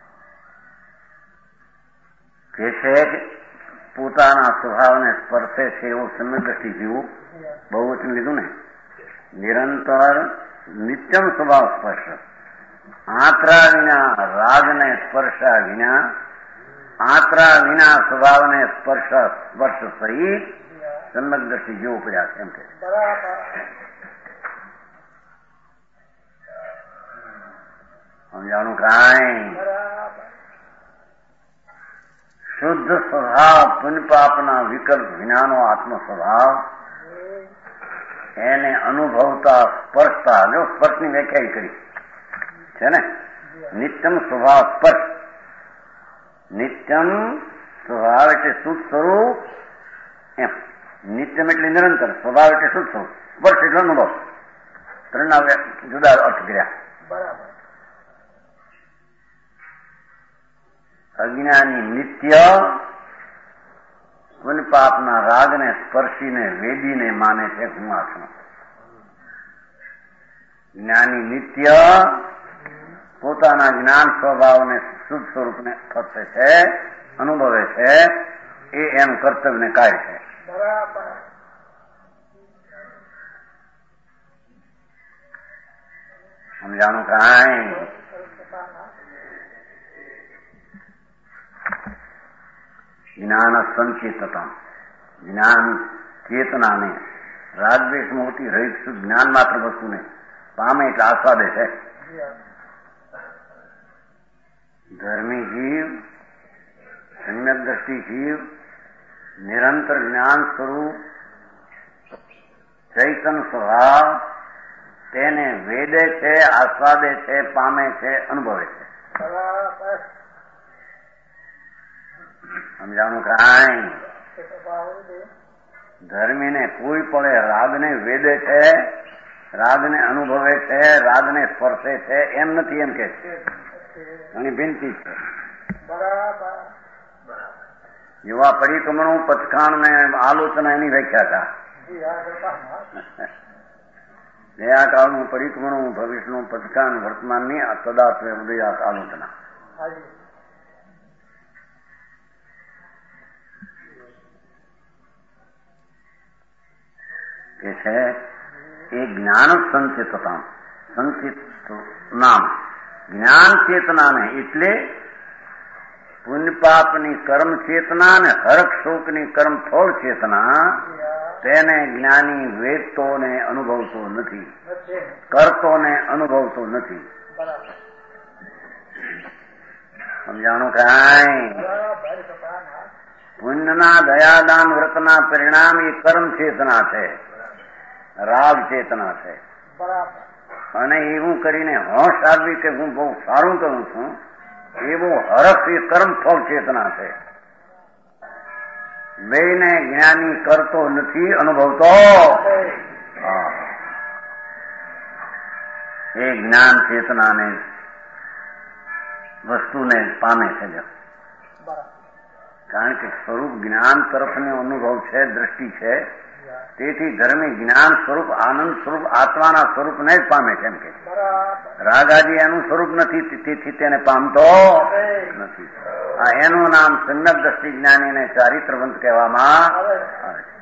કે છે પોતાના સ્વભાવને સ્પર્શે છે એવું સમદ્રષ્ટિ જીવું બહુ વચન લીધું ને. નિરંતર નિત્યમ સ્વભાવ સ્પર્શ આંતરા વિના રાગને સ્પર્શા વિના આત્રા વિના સ્વભાવને સ્પર્શ સ્પર્શ સહિત સમ્યક દ્રષ્ટિ જેવો પડ્યા છે એમ કે સમજાણું કાંઈ શુદ્ધ સ્વભાવ પુણ્યપાપના વિકલ્પ વિનાનો આત્મ સ્વભાવ એને અનુભવતા સ્પર્શતા જો સ્પર્શની વ્યાખ્યા કરી છે ને નિત્યમ સ્વભાવ સ્પર્શ નિત્યમ સ્વભાવ એટલે શુદ્ધ સ્વરૂપ એમ નિત્યમ એટલે નિરંતર સ્વભાવ એટલે શુદ્ધ સ્વરૂપ સ્પર્શ એટલે અનુભવ ત્રણના જુદા અર્થ કર્યા બરાબર અજ્ઞાની નિત્ય પુણ્ય પાપના રાગને સ્પર્શીને વેદીને માને છે હું આત્મા જ્ઞાની નિત્ય પોતાના જ્ઞાન સ્વભાવને શુદ્ધ સ્વરૂપને ફરશે છે અનુભવે છે એ એનું કર્તવ્યને કાર્ય છે સમજાણું કાંઈ જ્ઞાન સંચેતતા જ્ઞાન ચેતનાને રાગદ્વેષમાં હોતી રહિત શુદ્ધ જ્ઞાન માત્ર વસ્તુને પામે એટલે આસ્વાદે છે ધર્મી જીવ સમ્યક દ્રષ્ટિ જીવ નિરંતર જ્ઞાન સ્વરૂપ ચૈતન સ્વભાવ તેને વેદે છે આસ્વાદે છે પામે છે અનુભવે છે સમજાણું કાંઈ ધર્મીને કોઈ પડે રાગને વેદે છે રાગને અનુભવે છે રાગને સ્પર્શે છે એમ નથી એમ કે છે ઘણી ભિન્નતી છે યુવા પરિક્રમણું પથખાણ ને આલોચના એની વ્યાખ્યા હતા ગયા કાળનું પરિક્રમણું ભવિષ્યનું પથખાણ વર્તમાનની સદાત્વે ઉદયાત આલોચના કે છે એ જ્ઞાન સંચેતતા સંચિત નામ જ્ઞાન ચેતનાને એટલે પુણ્ય પાપની કર્મ ચેતના અને હરખ શોકની કર્મ ફળ ચેતના તેને જ્ઞાની વેદતો ને અનુભવતો નથી કરતો ને અનુભવતો નથી સમજાણું કાંઈ પુણ્યના દયાદાન વ્રતના પરિણામ એ કર્મ ચેતના છે રાગ ચેતના છે અને એવું કરીને હોશ આવી કે હું બહુ સારું કરું છું એવું હરખ એ કર્મ ફળ ચેતના છે બેને જ્ઞાની કરતો નથી અનુભવતો એ જ્ઞાન ચેતનાને વસ્તુને પામે છે કારણ કે સ્વરૂપ જ્ઞાન તરફનો અનુભવ છે દ્રષ્ટિ છે તેથી ધર્મી જ્ઞાન સ્વરૂપ આનંદ સ્વરૂપ આત્માના સ્વરૂપને જ પામે છે એમ કે રાગાજી એનું સ્વરૂપ નથી તેથી તેને પામતો નથી આ એનું નામ સમ્યક દ્રષ્ટિ જ્ઞાનીને ચારિત્રવંત કહેવામાં આવે છે